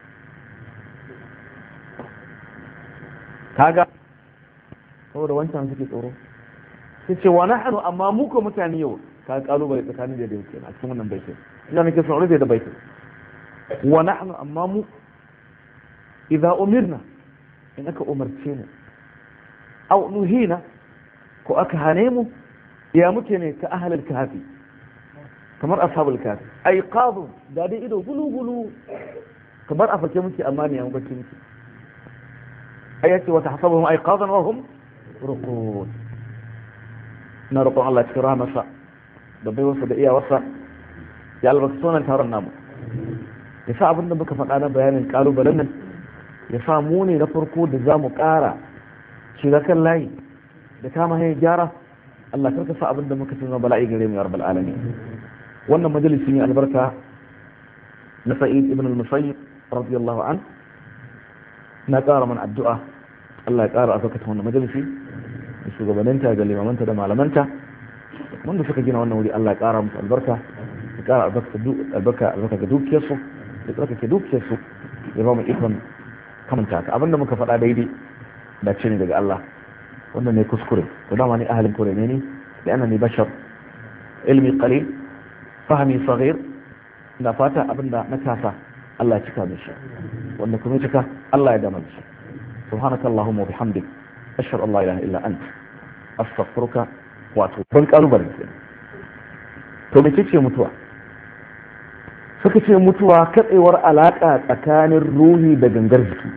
kaga saboda wancan suke tsoro sai ce wa nahnu amma mu ko mutane yau ka kalubale tsakanin da yau kenan a cikin wannan baitin ina nake son rufe da baitin wa nahnu amma mu idza umirna in aka umarce mu aw nuhina ko aka hane mu ya muke ne ka ahlul kahfi kamar ashabul kahfi ay qadu da dai ido gulu gulu kamar a fake muke amma ne an bacci muke ayati wa tahsabuhum ayqadan wa hum ruqud na roƙon Allah cikin rahmarsa da baiwarsa da iyawarsa ya albarka sunan taron namu ya sa abinda muka faɗa na bayanin ƙalubalen nan ya sa mu ne na farko da za mu ƙara shiga kan layi da kama hanyar gyara Allah karka sa abinda muka tuna bala'i gare mu ya rabbal alamin wannan majalisi ne albarka na Sa'id ibn al-Musayyib radiyallahu an na ƙara mana addu'a Allah ya ƙara albarkata wannan majalisi da shugabanninta da limamanta da malamanta wanda suka gina wannan wuri Allah ya ƙara musu albarka ya ƙara albarka albarka ga dukiyarsu ya tsarkake dukiyarsu ya ba mu ikon kamanta ka abinda muka faɗa daidai da ce ne daga Allah wannan ne kuskure to dama ne ahalin kore ne ni da ana ne bashar ilmi qalil fahmi saghir na fata abinda na kasa Allah ya cika da shi wanda kuma cika Allah ya dama shi subhanakallahumma wa bihamdik ashhadu an la ilaha illa anta astaghfiruka wa atubu ban kalubalen to me ce mutuwa suka ce mutuwa katsewar alaƙa tsakanin ruhi da gangar jiki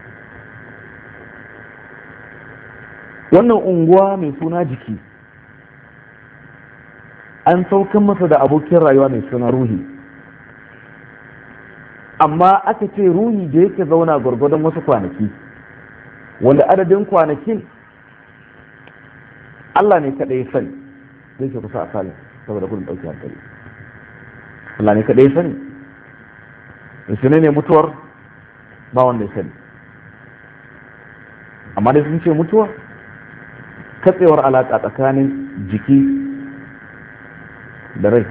wannan unguwa mai suna jiki an saukan masa da abokin rayuwa mai suna ruhi amma aka ce ruhi da yake zauna gwargwadon wasu kwanaki wanda adadin kwanakin Allah ne kaɗai sani zai ke kusa a salin saboda gudun ɗauki hankali Allah ne kaɗai sani musulmi ne mutuwar ba wanda ya sani amma dai sun ce mutuwa katsewar alaƙa tsakanin jiki da rai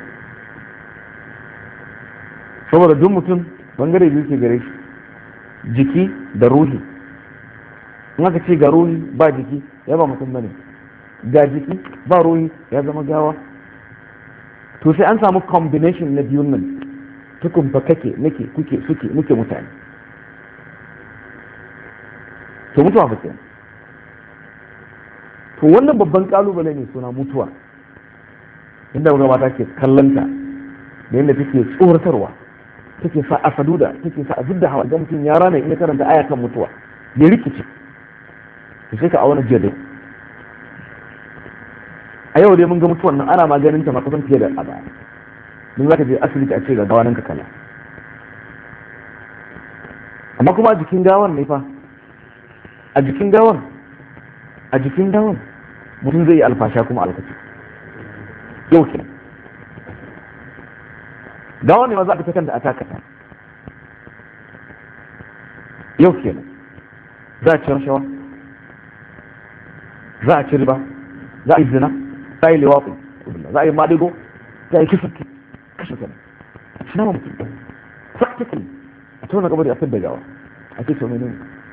saboda duk mutum bangare biyu ke gare shi jiki da ruhi in aka ce ga ruhi ba jiki ya ba mutum bane ga jiki ba ruhi ya zama gawa to sai an samu combination na biyun nan tukun ba kake nake kuke suke muke mutane to mutuwa fa kenan to wannan babban kalubale ne suna mutuwa inda ga mata ke kallanta da yadda take tsoratarwa take sa a saduda take sa a zudda hawa ga mutum ya rana in karanta aya kan mutuwa ya rikice to sai ka auna jiya dai a yau dai mun ga mutuwan nan ana maganin ta makasan fiye da a baya mun za ka je asibiti a ce ga gawanin ka kala amma kuma a jikin gawan ne fa a jikin gawan a jikin gawan mutum zai yi alfasha kuma alkaci yau ke gawa ne ma za a fita kanta a takata yau ke za a ci rashawa za a ci riba za a yi zina za a yi lewafi za a yi madigo za a yi kisa kashe kenan shi nama mutum practically a tona gaba da afir da gawa a ce to menene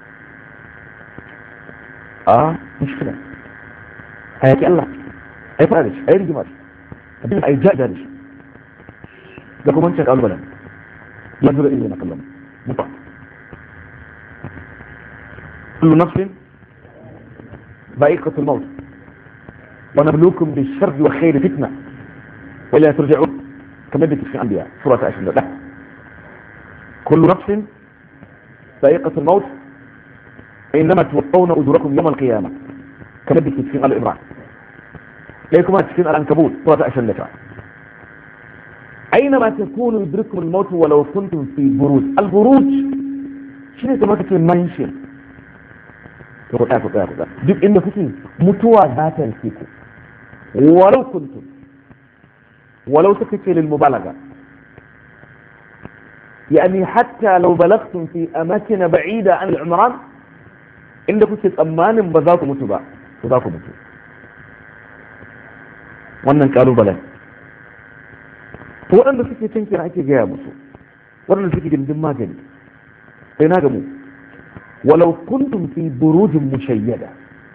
a mushkila a yaki Allah a yi fara da shi a yi rigima da shi a bin a yi jaja da shi ga kuma wancan kalubalen ya zura ilmi na kallon mutu kullu nafsin ba'iqatul maut wa nabluukum bish-sharri wa khayri fitna wa la turja'un kama bi fi anbiya surah ashirin da ɗaya kullu nafsin ba'iqatul maut إنما توفون أجوركم يوم القيامة كما بدك تكفين على الإمران ليكما تكفين على العنكبوت طرة أشلتها أينما تكونوا يدرككم الموت ولو كنتم في بروج البروج شنو كما تكفين منشن تقول آخذ آخذ جب إنه كفين متوى ذات الفيكم ولو كنتم ولو تكفين للمبالغة يعني حتى لو بلغتم في أماكن بعيدة عن العمران inda kuke tsammanin ba za ku mutu ba to za ku mutu wannan kalubalen to waɗanda suke cin kira ake gaya musu waɗanda suke gindin magani sai na gamu walau kuntum fi burujin mushayyada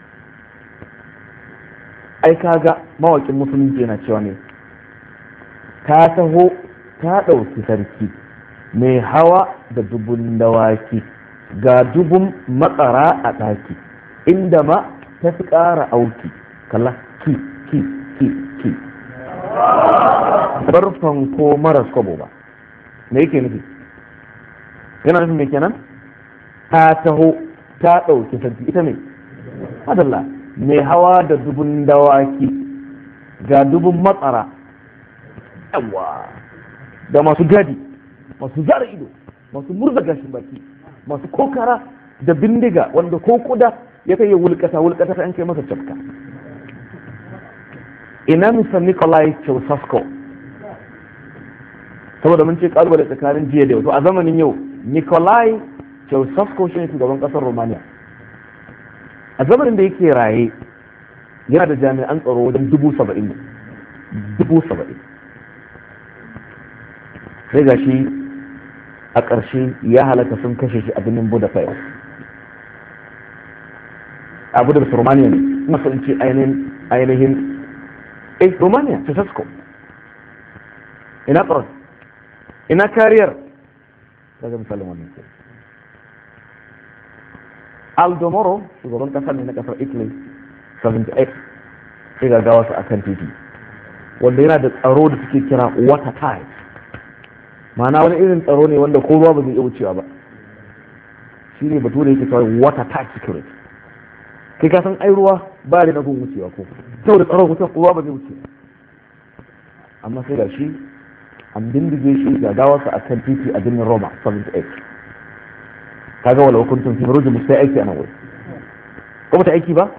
ai kaga mawakin musulunci yana cewa ne ta taho ta ɗauki sarki mai hawa da dubun dawaki ga dubun matsara a ɗaki inda ma ta fi ƙara auki kalla ki ki ki ki barfan ko maras kwabo ba me yake nufi yana nufin me kenan ta taho ta ɗauki sarki ita ne adalla mai hawa da dubun dawaki ga dubun matsara yawa da masu gadi masu zara ido masu murza gashin baki masu kokara da bindiga wanda ko kuda ya kai wulkata wulkata ta an kai masa cafka ina misal Nikolai Ceausescu saboda mun ce kalubale tsakanin jiya da yau to a zamanin yau Nikolai Ceausescu shi ne shugaban kasar Romania a zamanin da yake raye yana da jami'an tsaro wajen dubu saba'in dubu saba'in sai ga shi a ƙarshe ya halaka sun kashe shi a birnin Budapest a Budapest Romania ne masu in ce ainihin ainihin eh Romania Ceausescu ina tsaron ina kariyar daga misalin wannan ce Aldo Moro shugaban kasar ne na kasar Italy seventy-eight sai ga gawa su akan titi wanda yana da tsaro da suke kira watertight ma'ana wani irin tsaro ne wanda ko ruwa ba zai iya wucewa ba shi ne batu da yake cewa watertight security kai ka san ai ruwa ba da na gun wucewa ko saboda tsaro kusa ruwa ba zai wuce amma sai ga shi an bindige shi ga gawarsa akan titi a birnin Roma seventy-eight kaga wala hukuntun fi burujin musta aiki a nan wuri ko ba ta aiki ba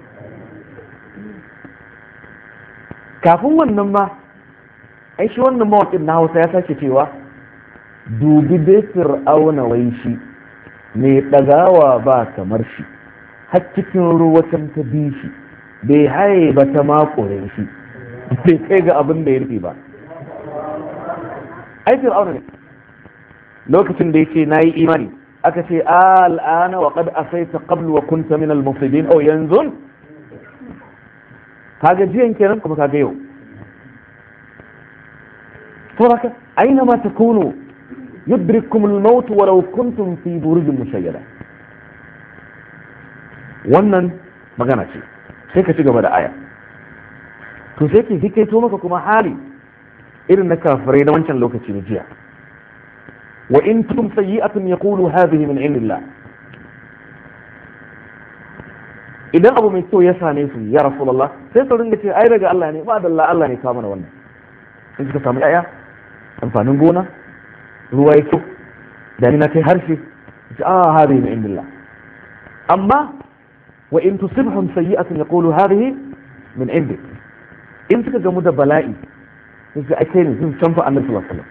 kafin wannan ma ai shi wannan mawaƙin na Hausa ya sake cewa dubi dai fir'auna wai shi mai ɗagawa ba kamar shi har cikin ruwatan ta bi shi bai haye ba ta makure shi bai kai ga abin da ya rufe ba ai fir'auna ne lokacin da yake nayi imani aka ce al'ana wa qad asaita qablu wa kunta min al-mufsidin aw yanzu kaga jiyan kenan kuma kaga yau to haka aina ma takunu yudrikum al-maut walau kuntum fi burujin mushayyada wannan magana ce sai ka ci gaba da aya to sai ke kai to maka kuma hali irin na kafirai na wancan lokaci na jiya wa in tum sayyi'atun yaqulu hadhihi min indillah idan abu mai kyau ya same su ya rasulullah sai su ringa ce ai daga Allah ne ba da Allah Allah ne ka mana wannan in suka samu aya amfanin gona ruwa yake da ni na kai harshe ah hadhihi min indillah amma wa in tusibhum sayyi'atun yaqulu hadhihi min indik in suka gamu da bala'i sun ce ake ne sun canfa annabi sallallahu alaihi wasallam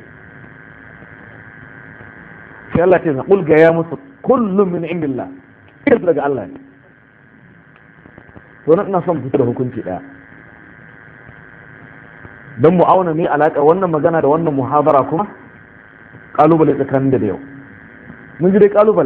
sai Allah ce na kulga ya musu kullum min indillah irin daga Allah ne to nan ina son fito da hukunci daya don mu auna ne alaƙa wannan magana da wannan muhabara kuma kalubale tsakanin da yau mun ji dai kalubale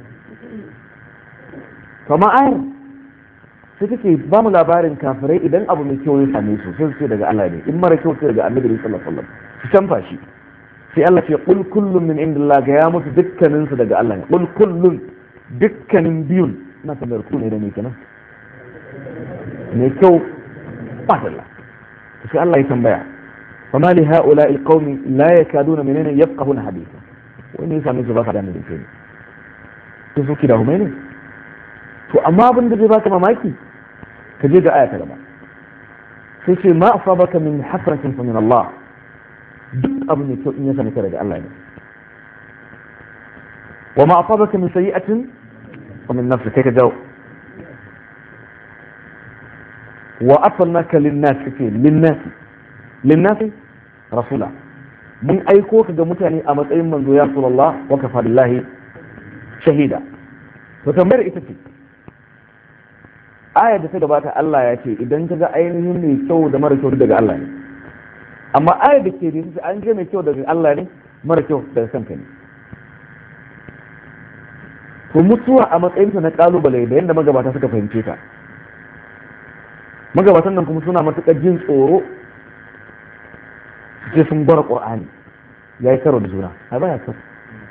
kama ayar sai take ba mu labarin kafirai idan abu mai kyau ya same su sai su ce daga Allah ne in mara kyau sai daga annabi sallallahu alaihi wasallam su canfa shi sai Allah ce qul kullun min indillah ga ya musu dukkanin su daga Allah ne qul kullun dukkanin biyun na tambayar ku ne da me kenan mai kyau ba dalla sai Allah ya tambaya fama li haula'i alqawmi la yakaduna minna yafqahuna haditha wani yasa ne ba ka da nan sai to su kida hume ne to amma abin da zai baka mamaki ka je ga aya ta gaba sai ce ma asabaka min hasratin fa min Allah duk abin da kyau in ya sani daga Allah ne wa ma asabaka min sayyi'atin fa min nafsika kai ka jawo wa arsalnaka lin-nas fi lin-nas lin-nas rasula mun aiko ka ga mutane a matsayin manzo ya rasulullah wa kafa billahi shahida to tambayar ita ce ayar da ta gabata Allah ya ce idan ka ga ainihin mai kyau da mara kyau daga Allah ne amma ayar da ke da ita an ga mai kyau daga Allah ne mara kyau daga kanka ne to mutuwa a matsayin ta na kalubale da yanda magabata suka fahimce ta magabatan nan kuma suna matuƙar jin tsoro sai sun bar ƙur'ani ya yi karo da juna a baya karo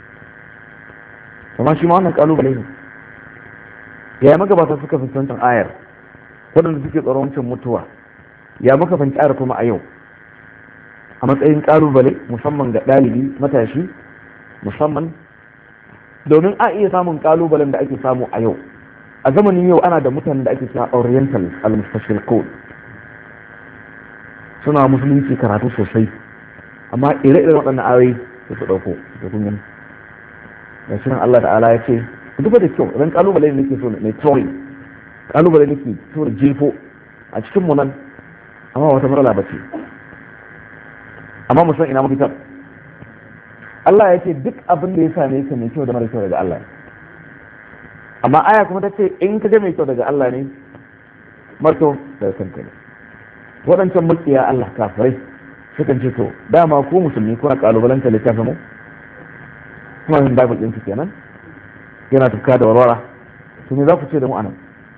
amma shi ma wannan ƙalubale ne ya yi magabata suka fuskantar ayar waɗanda suke tsoron wancan mutuwa ya maka fahimci ayar kuma a yau a matsayin ƙalubale musamman ga ɗalibi matashi musamman domin a iya samun ƙalubalen da ake samu a yau a zamanin yau ana da mutanen da ake cewa oriental al-mustashriqun suna musulunci karatu sosai amma ire-iren waɗannan ayoyi su su ɗauko da kun gani da shi Allah ta'ala ya ce duba da kyau idan kalubale ne nake so ne tsoyi kalubale nake so da jefo a cikin mu nan amma wata marala ba ce amma mu san ina mafitar Allah ya ce duk abin da ya same ka mai kyau da mara kyau daga Allah amma aya kuma ta ce in ka ga mai kyau daga Allah ne marto daga kanka ne waɗancan mulkiya Allah kafirai sukan ce to dama ko musulmi kuna kalubalanta littafin mu kuma yin bible ɗin su kenan yana tufka da warwara to me za ku ce da mu anan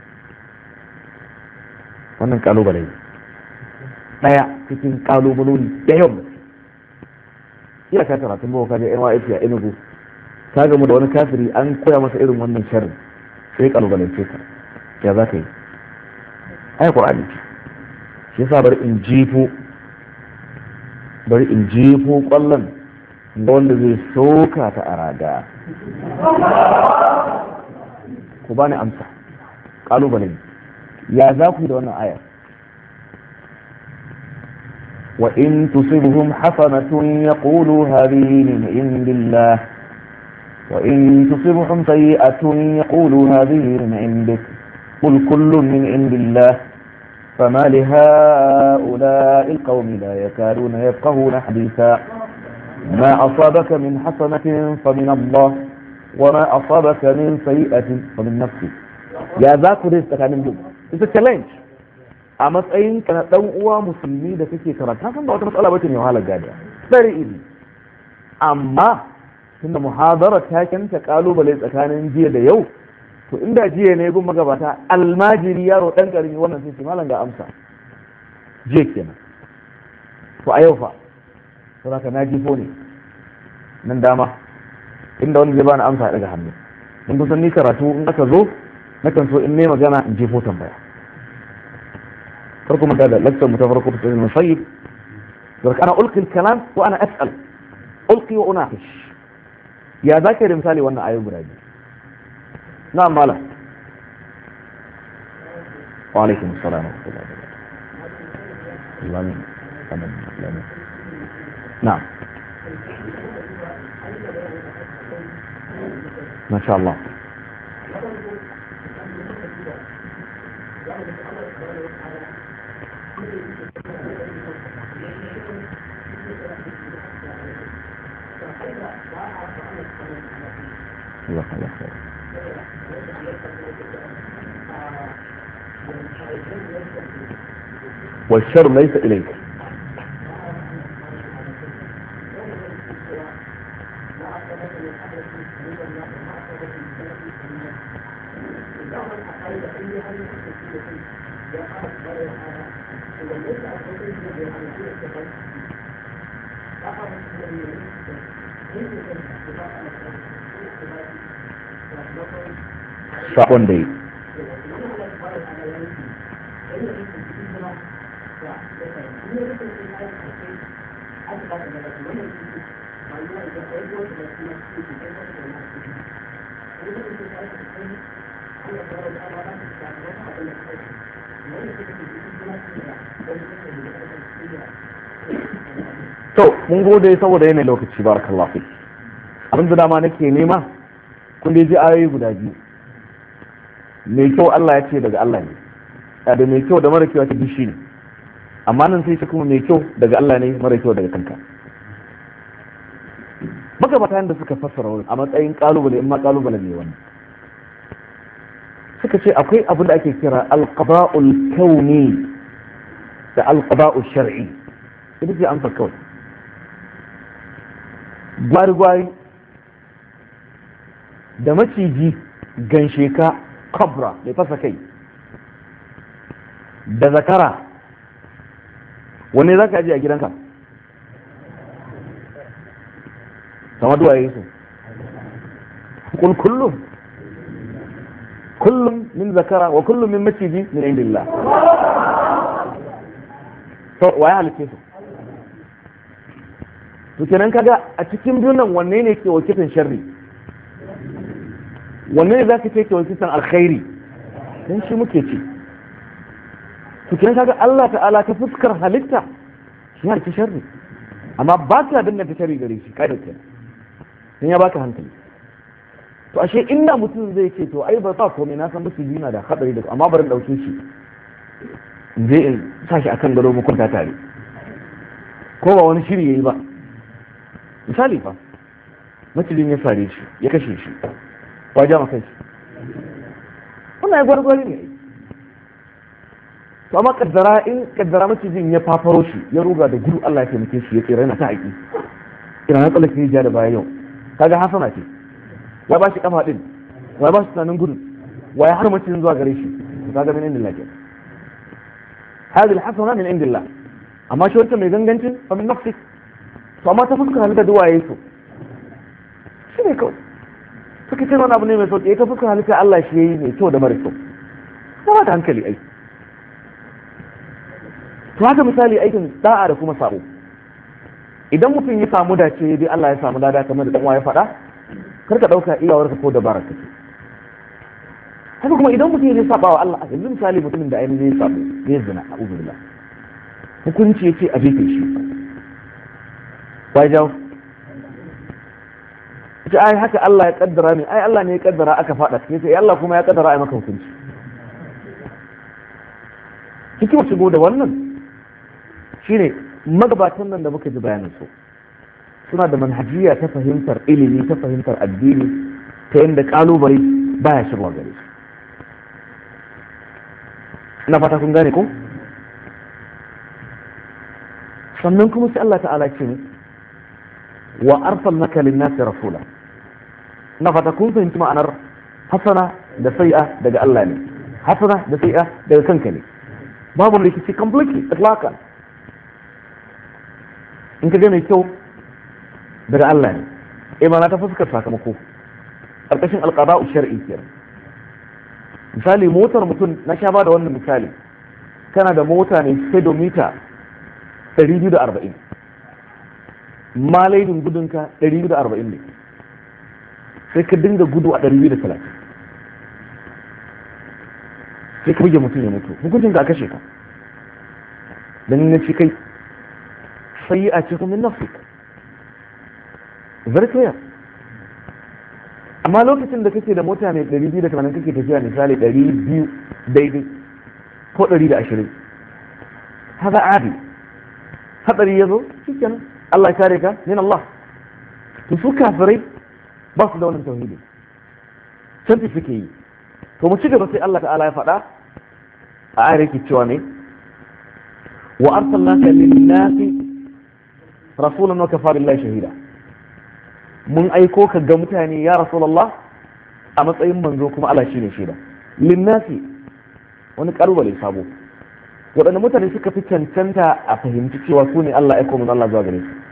wannan kalubale ɗaya cikin kalubaloli da yau ila ka tara tun bawa ka je N Y S a Enugu ka gamu da wani kafiri an koya masa irin wannan sharri sai kalubalance ka ya za ka yi ai qur'ani shi yasa bari in jifo bari in jifo kwallon da wanda zai soka ta a raga ku bani amsa kalubale ya za ku yi da wannan aya wa in tusibhum hasanatun yaqulu hadhihi min indillah وإن تصبهم سيئة يقولوا هذه من عندك قل كل من عند الله فما لهؤلاء القوم لا يكادون يفقهون حديثا ما أصابك من حسنة فمن الله وما أصابك من سيئة فمن نفسك يا ذاك رزقك من دون It's a challenge a matsayin ka na dan uwa musulmi da kake karanta kan ba wata matsala bace ne wahalar gadiya very easy amma tunda muhadara ta kanta kalubale tsakanin jiya da yau to inda jiya ne gun magabata almajiri yaro dan karimi wannan sai malam ga amsa jiya kenan to a yau fa to haka na jifo ne nan dama inda wani zai bani amsa daga hannu in kusan ni karatu in aka zo nakan so in ne magana in jifo tambaya farko mata da lakcar mu ta farko ta musayyib zaka ana ulqi al-kalam wa ana as'al ulqi wa unaqish ya za ka yi misali wannan ayoyi guda biyu na mala wa alaikum assalam wa rahmatullahi na'am masha Allah jazakallahu khair. والشر ليس إليك. Sakon dai to mun gode saboda yanayin lokaci barakallahu fi. Abin da dama nake nema kun dai ji ayoyi guda biyu. Mai kyau Allah ya ce daga Allah ne, da mai kyau da mara kyau ta bishi ne, amma nan sai kuma mai kyau daga Allah ne, mara kyau daga kanka. Magabata da suka fassara wani a matsayin kalubale, in ma kalubale ne wannan, suka ce akwai abin da ake kira alqada'ul kauni da alqada'ul shar'i. Ita ce amsa kawai. Gwari-gwari da maciji ganshe ka kabra mai fasa kai da zakara, wanne za ka ajiye a gidanka? sama duwa ya yi su kul kullum kullum min zakara wa kullum min maciji min indillah. to waye halice su? to kenan kaga a cikin biyun nan wanne ne ke wakilin sharri, wanne ne za ka ce ke wakilin alkhairi? dan shi muke ci. to kenan kaga Allah ta'ala ta fuskar halitta shi ya ci sharri, amma ba ka danna ta sharri gare shi kai da kenan dan ya baka hankali. to ashe inda mutum zai ce to ai ba sa komai, na san musu na da hadari da, amma bari dauke shi zai in sa shi akan gado mu kwanta tare, ko ba wani shiri yayi ba. Misali fa macilin ya sare shi ya kashe shi, waje ma kai shi, wannan ya gwargwari ne. to amma kaddara in kaddara macijin ya fafaro shi ya ruga da gudu, Allah ya taimake shi ya tsira yana ta haƙi, ina na tsallake ja da baya yau, kaga hasana ce. wai ba shi kafa din, wai ba shi tunanin gudu, wai har macin zuwa gare shi, kaga min indillah ke hadhihi alhasana min indillah. amma shi wata mai gangancin fa min nafsik. to amma ta fuskar halitta da waye su shi ne kawai suka ce wani abu ne mai sauki. ta fuskar halitta Allah shi yayi mai kyau da mara kyau, ba ta hankali ai. to haka misali aikin da'a da kuma sabo, idan mutum ya samu dace dai Allah ya samu dada kamar da dan ya faɗa, kar ka dauka iyawarka ko dabarar ka. haka kuma idan mutum ya saba wa Allah, yanzu misali mutumin da ainihin ya sabo ya zina a ubillah, hukunci yace a jefe shi, wai jawo ita ai haka Allah ya kaddara ne, ai Allah ne ya kaddara aka faɗa cikin sai Allah kuma ya kaddara ai maka hukunci. hikimar shigo da wannan shine magabatan nan da muka ji bayanin su suna da manhajiya ta fahimtar ilimi, ta fahimtar addini, ta yadda kalubale baya shirwa gare su. ina fata kun gane ko? sannan kuma sai Allah ta'ala ce wa arsalnaka lin-nasi rasula. ina fata kun fahimci ma'anar hasana da sai'a daga Allah ne, hasana da sai'a daga kanka ne, babu rikici completely itlaqan. in ka ga mai kyau daga Allah ne, eh ma na ta fuskar sakamako ƙarƙashin alqada'u shar'i kenan. misali motar mutum, na sha ba da wannan misali, kana da mota ne speedometer ɗari biyu da arba'in, malaidin gudunka ɗari biyu da arba'in ne, sai ka dinga gudu a ɗari biyu da talatin, sai ka buge mutum ya mutu, hukuncin ka a kashe ka don na ci kai sai a cikin min nafsik, very clear. amma lokacin da kake da mota mai ɗari biyu da tamanin kake tafiya misali ɗari biyu daidai ko ɗari da ashirin, haza adi, hatsari ya zo shi kenan Allah ya kare ka min Allah. to su kafirai ba su da wannan tauhidi, canfi suke yi. To mu ci gaba sai Allah ta'ala ya faɗa a ayar yake cewa ne wa arsalnaka lin-nasi rasulan wa kafa billahi shahida. Mun aiko ka ga mutane ya rasulullah a matsayin manzo kuma Allah shine shaida. Lin-nasi wani kalubale sabo, waɗanda mutane suka fi cancanta a fahimci cewa su ne Allah aiko mun Allah zuwa gare su.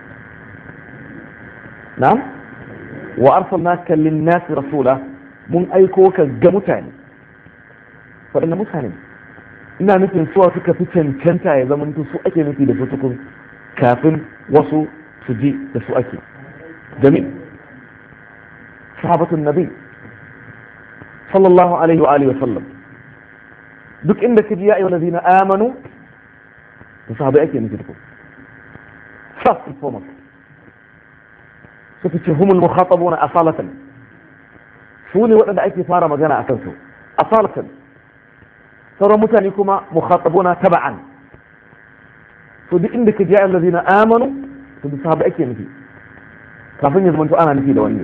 Na'am, wa arsalnaka lin-nasi rasula, mun aiko ka ga mutane. Waɗanda mutane ina nufin suwa suka fi cancanta ya zama su ake nufi da su tukun kafin wasu su ji da su ake. Jami' sahabatun nabi sallallahu alaihi wa alihi wa sallam, duk inda kaji ya ayyuhal ladina amanu to sahabai ake nufi tukun. First and foremost suka ce humul mukhatabuna asalatan, su ne waɗanda ake fara magana a kansu asalatan. sauran mutane kuma mukhatabuna taba'an. to duk inda kaji ya ayyuhal ladina amanu to duk sahabai ake nufi kafin ya zamanto ana nufi da wani.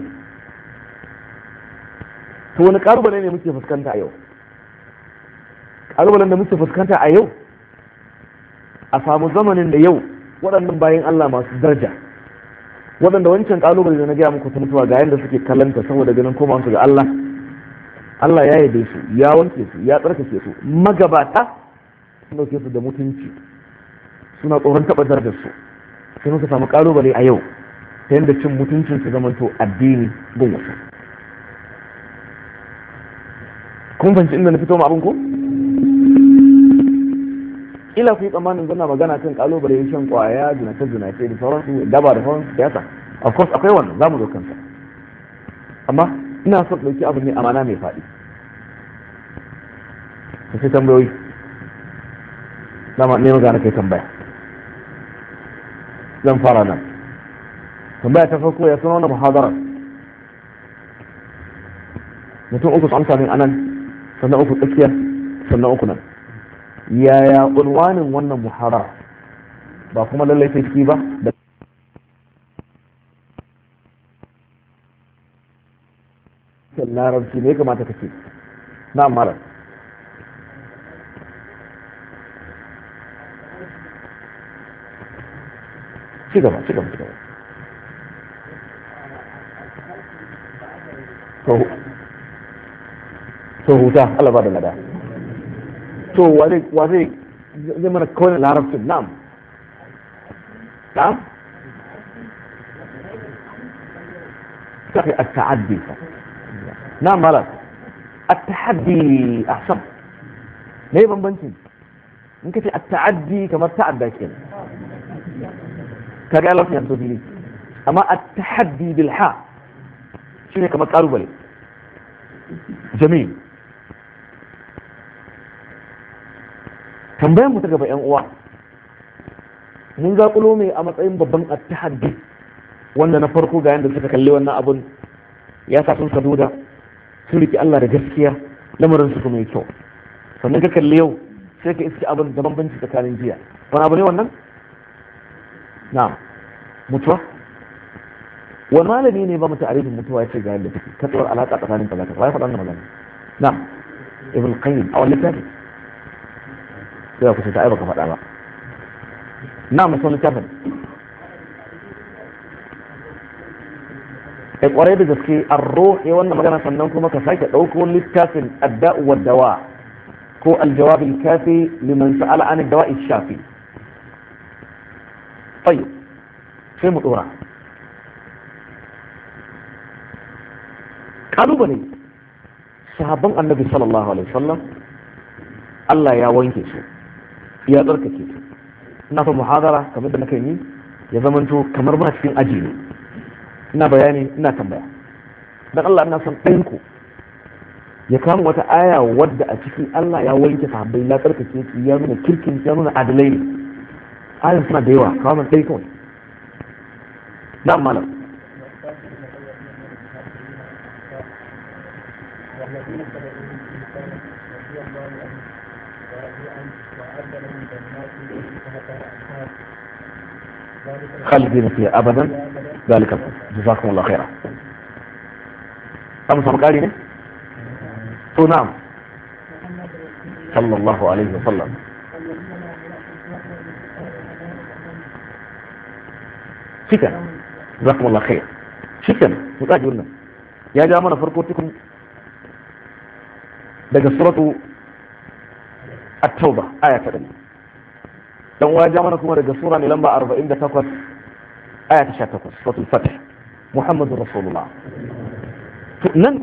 To wani ƙalubale ne muke fuskanta a yau? Ƙalubalen da muke fuskanta a yau a samu zamanin da yau waɗannan bayan Allah masu daraja, waɗanda wancan ƙalubale da na gaya muku ta mutuwa ga yadda suke kallanta saboda ganin komawansu ga Allah, Allah ya yabe su, ya wanke su, ya tsarkake su, magabata sun ɗauke su da mutunci, suna tsoron taɓa darajar su, sai muka samu ƙalubale a yau ta yadda cin mutuncin su zamanto addini gun wasu. kun fahimci inda na fito ma abin ku? Ila ku yi tsammanin zana magana kan kalubale shan kwaya, zinace zinace da sauransu, daba da sauransu siyasa. Of course akwai wannan, za mu zo kansa. Amma ina son ɗauki abu ne amana mai faɗi. Ka sai tambayoyi. Dama ne magana kai tambaya. Zan fara nan. Tambaya ta farko ya suna wani muhadara. Mutum uku su amsa min anan, sannan uku tsakiya, sannan uku nan. Yaya unwanin wannan muhadara? Ba kuma lallai sai ciki ba da larabci ne ya kamata ka ce. Na mara. Ci gaba, ci gaba, ci gaba. To huta, Allah ba da lada. To wa zai zai mana kawai larabcin? Na'am. Na'am? Tafi at-ta'addi. Na'am malam. At-tahaddi ahsan. Me bambancin? In kace at-ta'addi kamar ta'adda kenan. Kaga Allah ya so fili. Amma at-tahaddi bil ha shine kamar kalubale. Jamil. Tambayar mu ta gaba yan uwa, mun zaƙulo mai a matsayin babban attahaddi wanda na farko ga yanda suka kalli wannan abun ya sa sun saduda sun riki Allah da gaskiya, lamarin su kuma yi kyau. Sannan ka kalli yau sai ka iske abin da bambanci tsakanin jiya. Wani abu ne wannan? Na'am. Mutuwa? Wani malami ne ba mu ta'arifin mutuwa ya ce ga yadda take, katsuwar alaƙa tsakanin kaza kaza. Wai faɗa wannan magana? Na'am. Ibn Qayyim a wani littafi. sai ku ta ai baka faɗa ba. Na mu son littafin. Eh kwarai da gaske ar-ruh ya wannan magana, sannan kuma ka sake dauko littafin ad-da'u wad-dawa ko al-jawab al-kafi liman sa'ala an ad-dawa' ash-shafi. طيب sai mu dora. kalubale sahabban annabi sallallahu alaihi wasallam Allah ya wanke su ya tsarkake su. Ina fa muhadara kamar da nake yi ya zamanto kamar ba cikin aji ne, ina bayani ina tambaya dan Allah ina son ɗayan ku ya kama wata aya wadda a ciki Allah ya wanke sahabbai ya tsarkake su, ya nuna kirkin, ya nuna adalai ne. Ayan suna da yawa, kawo man ɗaya kawai. Na'am malam. خالدين فيها ابدا ذلك جزاكم الله خيرا. أم سمكاري ne to na'am sallallahu alaihi wasallam shikan zakumullah khair shikan mu tsaki wannan ya ja mana farko tukun daga suratu at-tauba aya ta ɗari dan wa ja mana kuma daga sura mai lamba arba'in da takwas aya ta sha takwas suratul fath muhammadur rasulullah nan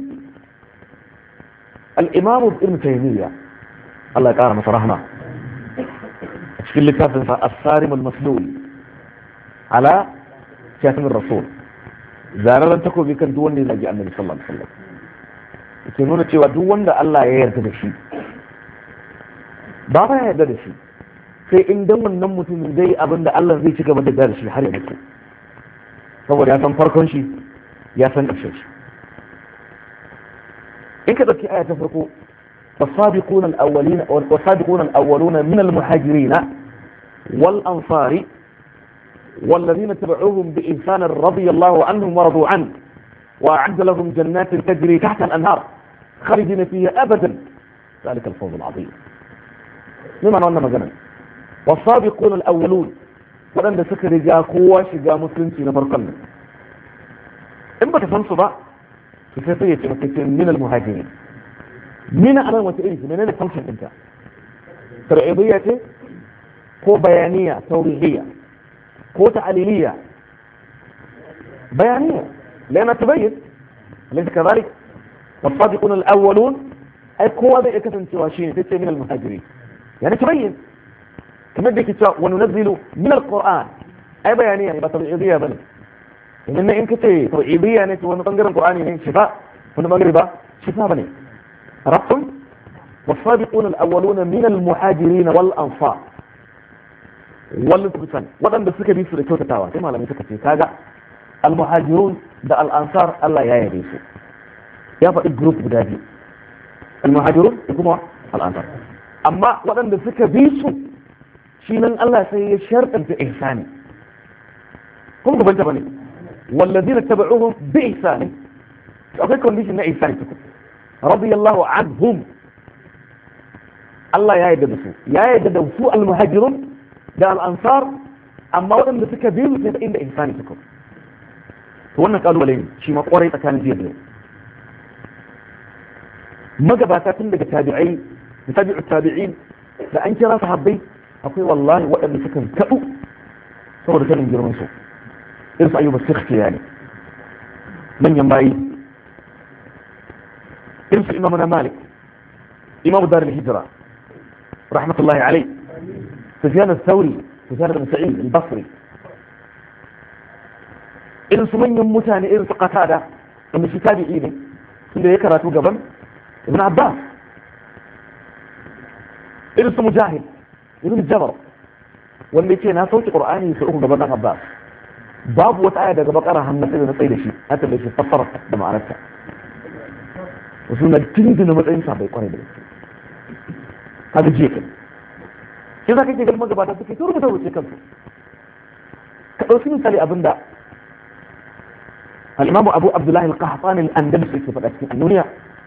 al-imam ibn taymiyyah Allah ya kara masa rahma cikin littafin sa as-sarim al-maslul ala shatim ar-rasul zararan takobi kan duk wanda ya zagi annabi sallallahu alaihi wasallam yake nuna cewa duk wanda Allah ya yarda da shi ba ba ya yarda da shi sai in dan wannan mutumin zai abin da Allah zai ci gaba da da shi har ya mutu saboda ya san farkon shi ya san ƙarshen shi in ka dauki aya ta farko والسابقون الأولين والسابقون الأولون من المهاجرين والأنصار والذين تبعوهم بإحسان رضي الله عنهم ورضوا عنه وأعد لهم جنات تجري تحت الأنهار خالدين فيها أبدا ذلك الفوز العظيم مما نقولنا مثلا والسابقون الأولون ولن سكر جاء قوة شجاع مسلم في نفر قلنا إما تفنصوا بقى في سيطية من المهاجرين من أنا وتعيش من أنا فانكشن أنت ترعيبية كو بيانية توضيحية كو تعليلية بيانية لأنها تبين أليس كذلك والصادقون الأولون أي قوة بإكة تواشين تتسي من المهاجرين يعني تبين كما بدك وننزل من القرآن أي بيانية يعني بطبيعية بل إن إنك تبعيبية يعني ونطنقر القرآن يعني شفاء ونمغربة شفاء بني عرفتم والسابقون الأولون من المهاجرين والأنصار والانتصال وأن بسكة بيسو لكوتة تاوى كما لم يتكتي كاجا المهاجرون ده الأنصار الله يا يبيسو يابا الجروب بدادي المهاجرون يكونوا الأنصار أما وأن بسكة بيسو شينان الله سيشرط في إحساني كم قبلت بني والذين اتبعوهم بإحساني أقول كونديشن إحساني تكون رضي الله عنهم الله يا يددسوا يا يددسوا المهاجرون ده الأنصار أما وأن بسكة بيسو إن إحساني تكون وانا قالوا لي شي ما قريت كان جيد ما جباتاتن daga tabi'ai da tabi'ut tabi'in da an kira sahabbai akwai wallahi waɗanda suka tabu saboda kanin girman su irsu ayyuba sikhti yani manyan bayi irsu imamuna malik imam dar al-hijra rahmatullahi alayh sufyan ath-thawri sufyan ibn sa'id al-basri irin su manyan mutane irin su qatada wanda shi tabi'i ne inda ya karatu gaban ibn abbas irin su mujahid ibn jabar wanda yake na sauki qur'ani su uku gaban dan abbas babu wata aya daga bakara hannu sai na tsaye da shi haka da shi fassara da ma'anarta wasu na tindina matsayin sa bai kwarai da gaske kaga jiya kai sai za ka ke galma gabata suke to rubuta rubuce kansu ka ɗauki misali abinda الإمام أبو عبد الله القحطاني الأندلسي في فتاة الدنيا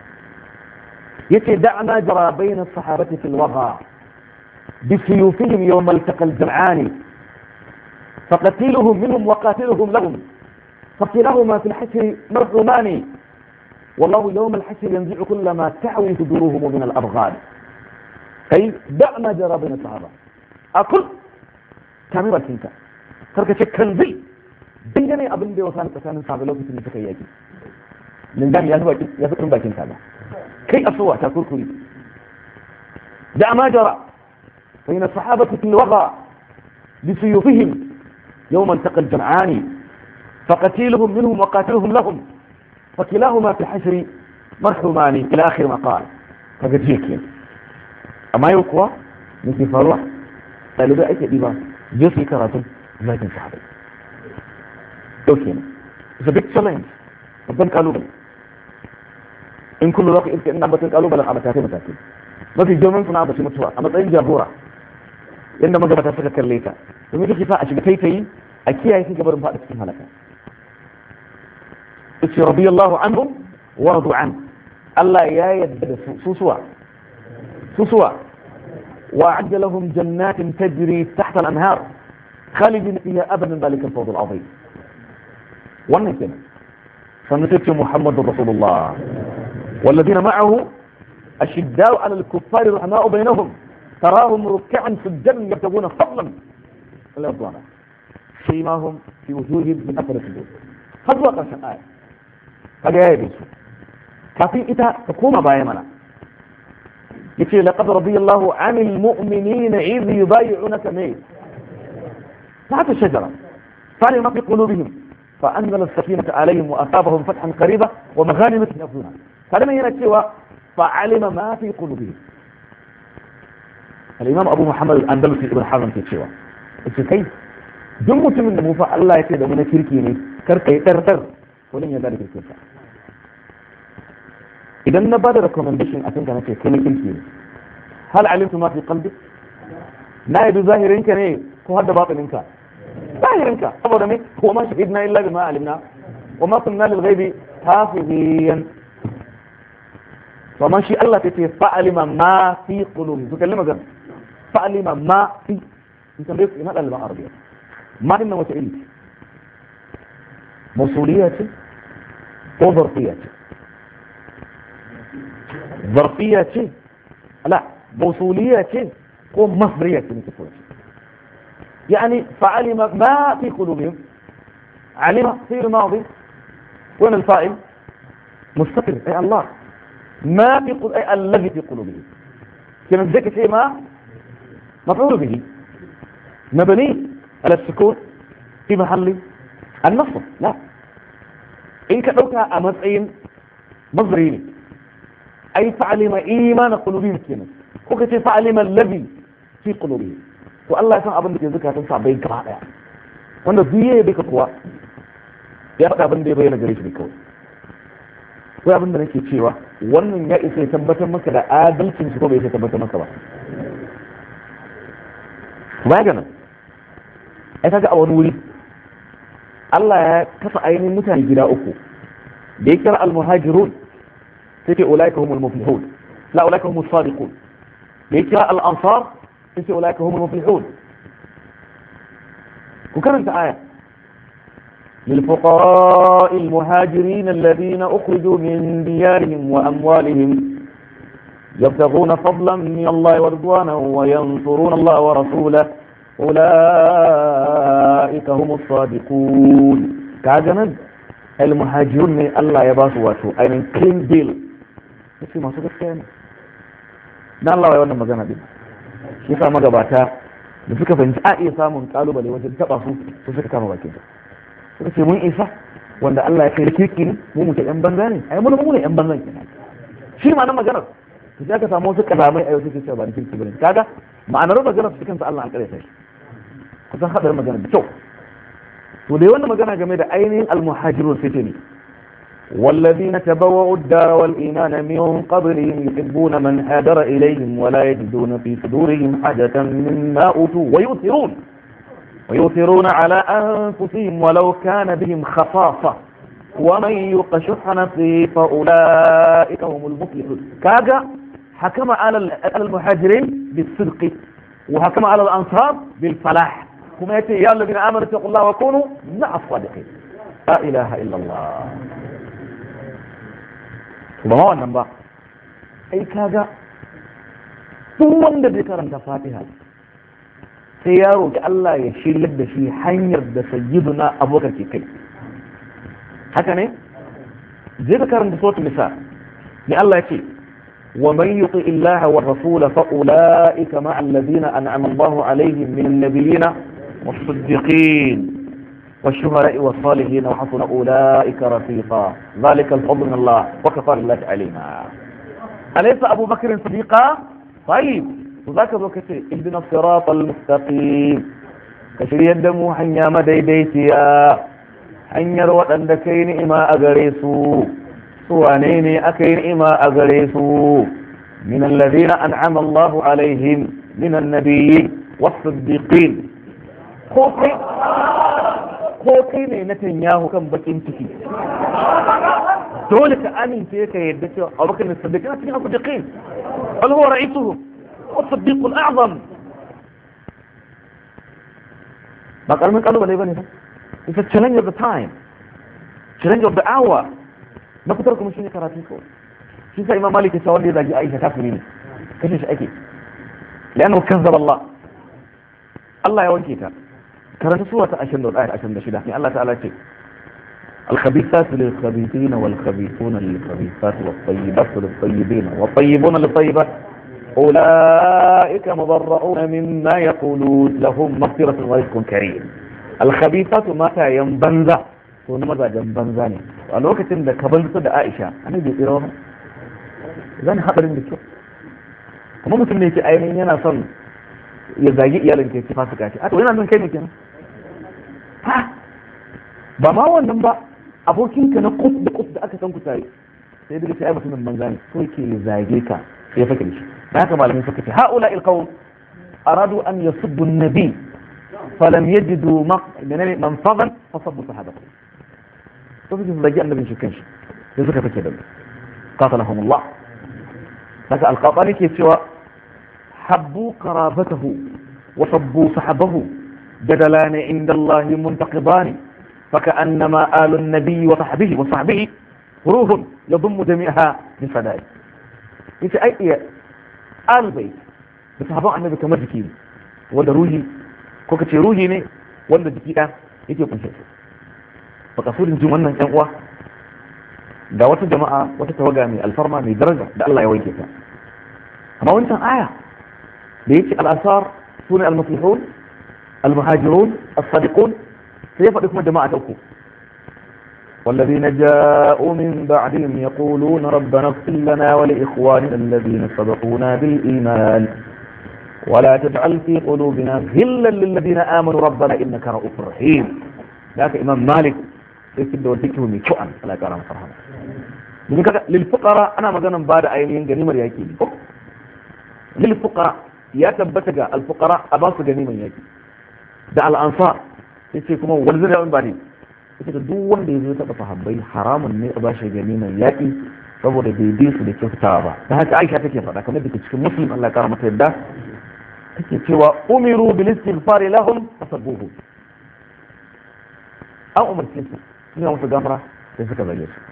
يتدع ما جرى بين الصحابة في الوغى بسيوفهم يوم التقى الجمعان فقتيلهم منهم وقاتلهم لهم فقتلهما في الحشر مرحومان والله يوم الحشر ينزع كل ما تعوي صدورهم من الأبغال أي دع ما جرى بين الصحابة أقول كاميرا كنت تركة كنزي dangane abin da ya wasu tsakanin sabu lokacin da suka yi yaki linzami ya zuba ya fi bakin kaza kai asuwa ta kurkuri da ma jara bayna sahabati fil waqa bi suyufihim yawm altaqa al-jam'ani faqatiluhum minhum wa qatiluhum lahum fakilahuma fi hasri marhumani ila akhir ma qala kaga jike amma yau kuwa nake faruwa dalibai ake diba je su karatu zakin sahabai دوكينا it's a big challenge babban kalubale in kullu zaka iska ina batun kalubalen a matakai matakai mafi girman suna bace mutuwa a matsayin jagora yanda magabata suka kalle ta domin kake sa a shiga taitayi a kiyaye shi gabarin fada cikin halaka yace radiyallahu anhum wa radu an Allah ya yarda da su susuwa susuwa wa ajjalahum jannatin tajri tahta al-anhar khalidin fiha abadan dhalika al-fawz al-azim wannan kenan sannan sai Muhammadur Rasulullah والذين معه أشداء على الكفار رحماء بينهم تراهم ركعا سجدا يبتغون فضلا ولا رضوانا سيماهم في وجوههم من أثر السجود هذا وقع الآية هذا يا يبيسو كافي إتا تقوم بايمنا يقول لقد رضي الله عن المؤمنين إذ يبايعونك ميت تحت الشجرة فعلم ما في قلوبهم فأنزل السكينة عليهم وأصابهم فتحا قريبا ومغانم يأخذونها فلما ينتهي فعلم ما في قلوبهم الإمام أبو محمد الأندلسي ابن حزم في الشيوة كيف دمت من نموفى الله يكيد من كيركيني كركي ترتر ولم يذلك الكيسة إذا نبادر recommendation أتنك أنا كيف كيركيني هل علمت ما في قلبك نائب ظاهر إنك نيه هو هذا باطن إنك ظاهر إنك أبدا مي هو ما شهدنا إلا بما علمنا وما كنا للغيب حافظين فما شاء الله تتي فعلم ما في قلوبهم تكلم قال فعلم ما في انت بيك هذا اللغه العربيه ما انه وسائل موصوليه وظرفيه ظرفيه لا موصوليه ومصدريه يعني فعلم ما في قلوبهم علم في الماضي وين الفاعل مستقر اي الله ما في قل... أي الذي في قلوبهم كما ذلك شيء ما مفعول به مبني على السكون في محل النصب لا إن كتبتها أمسعين مصدرين أي فعلم إيمان قلوبهم كما وكتب فعلم الذي في قلوبهم والله يسمع أبن بك ذكرة تنسى بين كبار يعني وانا ذيه بك قوة يبقى أبن بي بينا جريش بكوة ko abin da nake cewa wannan ya isa ya tabbatar maka da adalcin su ko bai isa tabbatar maka ba ba ga nan ai kaga a wani wuri Allah ya kasa ainihin mutane gida uku da ya kira al-muhajirun sai ce ulaika humul muflihun la ulaika humus sadiqun da ya kira al-ansar sai ce ulaika humul muflihun ku karanta aya للفقراء المهاجرين الذين أخرجوا من ديارهم وأموالهم يبتغون فضلا من الله ورضوانه وينصرون الله ورسوله أولئك هم الصادقون كاجنا المهاجرون الله يباسوا واتو أي من كلين ديل في ما صدق كان نا الله يوانا مغانا دي يسا مغباتا لفكا فانجاء يسامون قالوا بلي وجد تقصوا فسكا كانوا باكين suka ce mun isa wanda Allah ya kai kirki ne mu muke yan banza ne ai mun mu ne yan banzan kenan shi ma nan maganar to sai ka samu wasu kalamai a yau suke cewa ba kirki bane kaga ma'anar maganar su kansa Allah an kare sai kusan hadar maganar da kyau to dai wannan magana game da ainihin al-muhajirun sai ne والذين تبوأوا الدار والإيمان من قبلهم يحبون من هاجر إليهم ولا يجدون في صدورهم حاجة مما أوتوا ويؤثرون ويؤثرون على أنفسهم ولو كان بهم خصاصة ومن يوق شح نفسه فأولئك هم المفلحون كاجا حكم على المهاجرين بالصدق وحكم على الأنصار بالفلاح كما يأتي يا الذين آمنوا اتقوا الله وكونوا مع الصادقين لا إله إلا الله وما هو النبأ أي كاجا ثم ذكر أنت فاتحة sai ya roƙi Allah ya shiryar da shi hanyar da sayyiduna abubakar ke kai haka ne zai ka karanta suratul nisa ne Allah ya ce wa man yuti illaha war rasul fa ulaika ma alladhina an'ama Allahu alaihim min an-nabiyyin was-siddiqin wash-shuhada'i was-salihin wa hasuna ulaika rafiqa dhalika al-fadlu min Allah wa kafa billahi alima alaysa Abu Bakr sadiqa طيب وذاك ذو كتير اهدنا الصراط المستقيم كشري يدمو حنيا مديديتيا حنيا روان دكين إما أغريسو سوانيني أكين إما أغريسو من الذين أنعم الله عليهم من النبيين والصديقين خوكي خوكي نتنياهو كم بكين تكي dole ka amince ka yadda cewa Abubakar as-Siddiq yana cikin as-siddiqin bal huwa ra'isuhum was-siddiq al-a'zam ba karamin kalubale bane ba. It's a challenge of the time, challenge of the hour. Na fitar kuma shine karatu ko shi sai Imam Malik ya ce wanda ya zagi Aisha kafiri ne kashe shi ake لأنه كذب الله الله يوجهك كانت سورة عشرين والآية عشرين شدة يعني الله تعالى شيء الخبيثات للخبيثين والخبيثون للخبيثات والطيبات للطيبين والطيبون للطيبات أولئك مضرعون مما يقولون لهم مغفرة ورزق كريم الخبيثات متى ينبنزا ونمذا جنبنزاني الوقت عندك قبلت da Aisha annabi bai tsira ba zan hadarin da kyau kuma mutum ne yake ainihin yana son ya zagi iyalin ke ci fasika ce a to yana son kai ne kenan ha ba ma wannan ba abokinka na kut da kut da aka san ku tare sai daga ce ai mutumin banza ne so yake ya zage ka sai ya fake shi da haka malamin suka ce haula il qawm aradu an yasubbu an-nabi falam yajidu manfadan fasabbu sahabatu to su zagi annabin shi kanshi sai suka fake da qatalahum Allah haka alqatani ke cewa حبوا قرابته وصبوا صحبه جدلان عند الله منتقضان فكأنما آل النبي وصحبه وصحبه روح يضم جميعها بفدائه يتي أي آل بيت بصحبه عن النبي كما جكين وده روحي كوكتي روحي ني وده جكيئة يتي يكون شيء فقصور الجمعنا ينقوى da wata jama'a wata tawaga mai alfarma mai daraja da Allah ya wanke ta amma wancan aya ليش الأنصار سنة المصلحون المهاجرون الصادقون كيف لكم جماعة أكو والذين جاءوا من بعدهم يقولون ربنا اغفر لنا ولإخواننا الذين سبقونا بالإيمان ولا تجعل في قلوبنا غلا للذين آمنوا ربنا إنك رؤوف رحيم ذاك إمام مالك يكتب وتكتب من شؤن لا كرام فرحمه للفقراء أنا مجانا بعد أيامين جنيمة يأكل للفقراء ya tabbata ga alfuqara a ba su ganiman yaki da al'ansar yace kuma wani zai ba ne yace duk wanda ya zo taba sahabbai haramun ne a ba shi ganiman yaki saboda bai bi su da kyautawa ba ta haka Aisha take faɗa kamar da ke cikin Muslim Allah ya kara mata yadda take cewa umiru bil istighfar lahum fasabbuhu an umarce su ne musu gafara sai suka zage su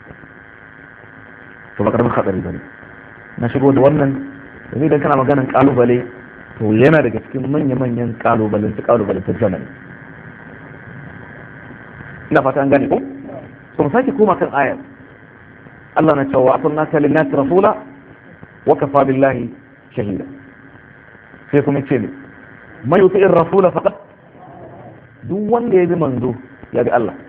to ba karamin hadari bane na shigo da wannan yanzu idan kana maganin kalubale to yana daga cikin manya-manyan kalubalen su kalubalen ta zamani ina fata an gane ko so mu sake koma kan ayar Allah na cewa arsalnaka lin-nasi rasula wa kafa billahi shahida sai kuma ce ne mai yuti'ir rasula faqat duk wanda ya bi manzo ya bi Allah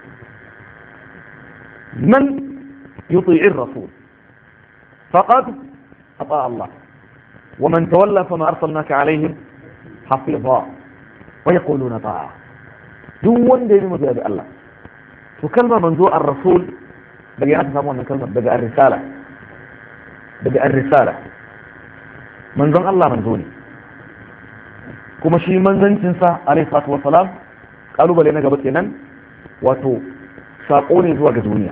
man yuti'ir rasul faqad ata Allah ومن تولى فما أرسلناك عليهم حفيظا ويقولون طاعة دون دين مزيد الله وكلمة منزوع الرسول بقي أتفهمون كلمة بقى الرسالة بقى الرسالة منزوع الله منزوني كما شيء منزن تنسى عليه الصلاة والسلام قالوا بلينا قبتنا واتو ساقوني زواج دنيا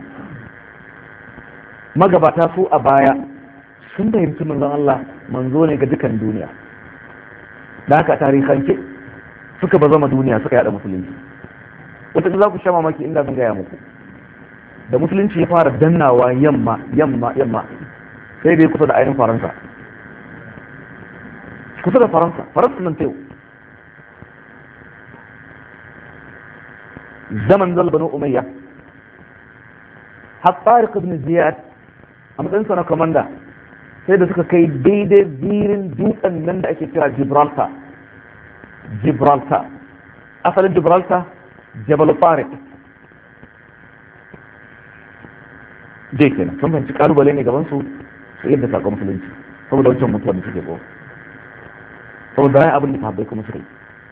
ما قبتا سوء أبايا sun fahimci manzon Allah manzo ne ga dukan duniya da haka tarihance suka ba zama duniya suka yada musulunci wata za ku sha mamaki inda zan gaya muku da musulunci ya fara dannawa yamma yamma yamma sai dai kusa da ainihin faransa kusa da faransa faransa nan tayo zaman zal banu umayya har tariq ibn ziyad a matsayin sa na komanda sai da suka kai daidai zirin dutsen nan da ake kira Gibraltar Gibraltar asalin Gibraltar Jabal Tariq dai kenan sun fahimci kalubale ne gaban su su yadda sakon musulunci saboda wancan mutuwa da suke ko saboda rai abin da sahabbai kuma suka yi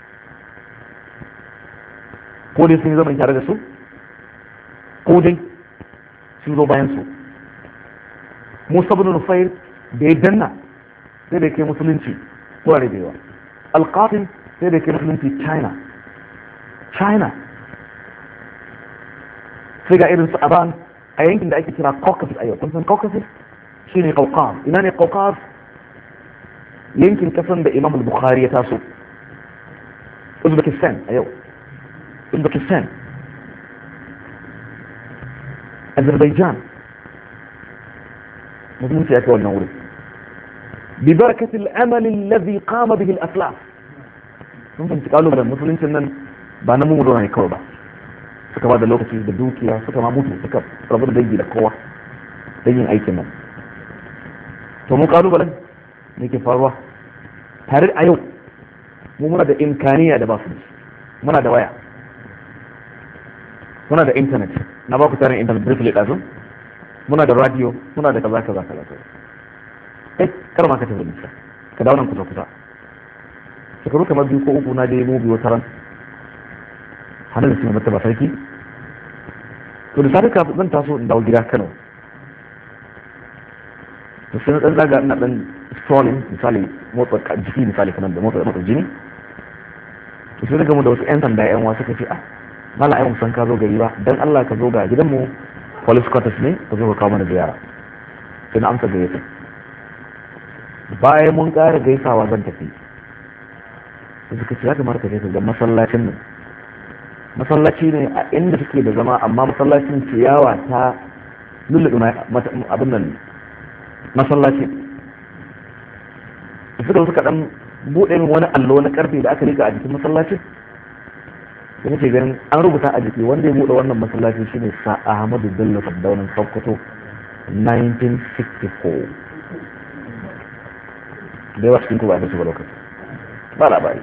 ko dai sun yi zaman tare da su ko dai sun zo bayan su Musa bin Nufair da ya danna sai da ke musulunci wurare da yawa alƙafin sai da ke musulunci China China sai ga irin su Aban a yankin da ake kira Caucasus a yau. Kun san Caucasus shine Caucasus. Ina ne Caucasus? Yankin kasan da Imam al-Bukhari ya taso. Uzbekistan a yau. Uzbekistan. Azerbaijan. musulunci ya kai wannan wurin. Bi barakatil amali alladhi qama bihi al-aslaf. Sun fahimci kalubalen musuluncin nan ba na mummuna ne kawai ba. Suka ba da lokaci da dukiya suka ma mutu suka rabu da dangi da kowa don yin aikin nan. To mu kalubalen ne ke faruwa tare a yau mu muna da imkaniya da ba su muna da waya muna da internet na ba ku tarin internet briefly ɗazu muna da radio muna da kaza kaza kaza eh kar ma ka tafi nisa ka dawo nan kusa kusa shekaru kamar biyu ko uku na je mu biyo taran hannun da suna mata ba sarki to da safe kafin zan taso in dawo gida Kano to sai na dan zaga ina dan strolling misali motsa jiki misali kamar da motsa motsa jini to sai daga mu da wasu yan sanda yan wasu kace ah mala ai mun san ka zo gari ba dan Allah ka zo ga gidan mu police quarters ne ka zo ka kawo mana ziyara sai na amsa gayyata bayan mun ƙara gaisawa zan tafi sai suka ce ya kamata ka je ka ga masallacin nan masallaci ne a inda suke da zama amma masallacin ciyawa ta lulluɓe abin nan masallaci suka suka dan buɗe min wani allo na karfe da aka rika a jikin masallacin da nake ganin an rubuta a jiki wanda ya buɗe wannan masallaci shine sa Ahmadu Bello Saddaunan Sokoto nineteen sixty-four da yawa cikin kuma a su ba lokaci ba labari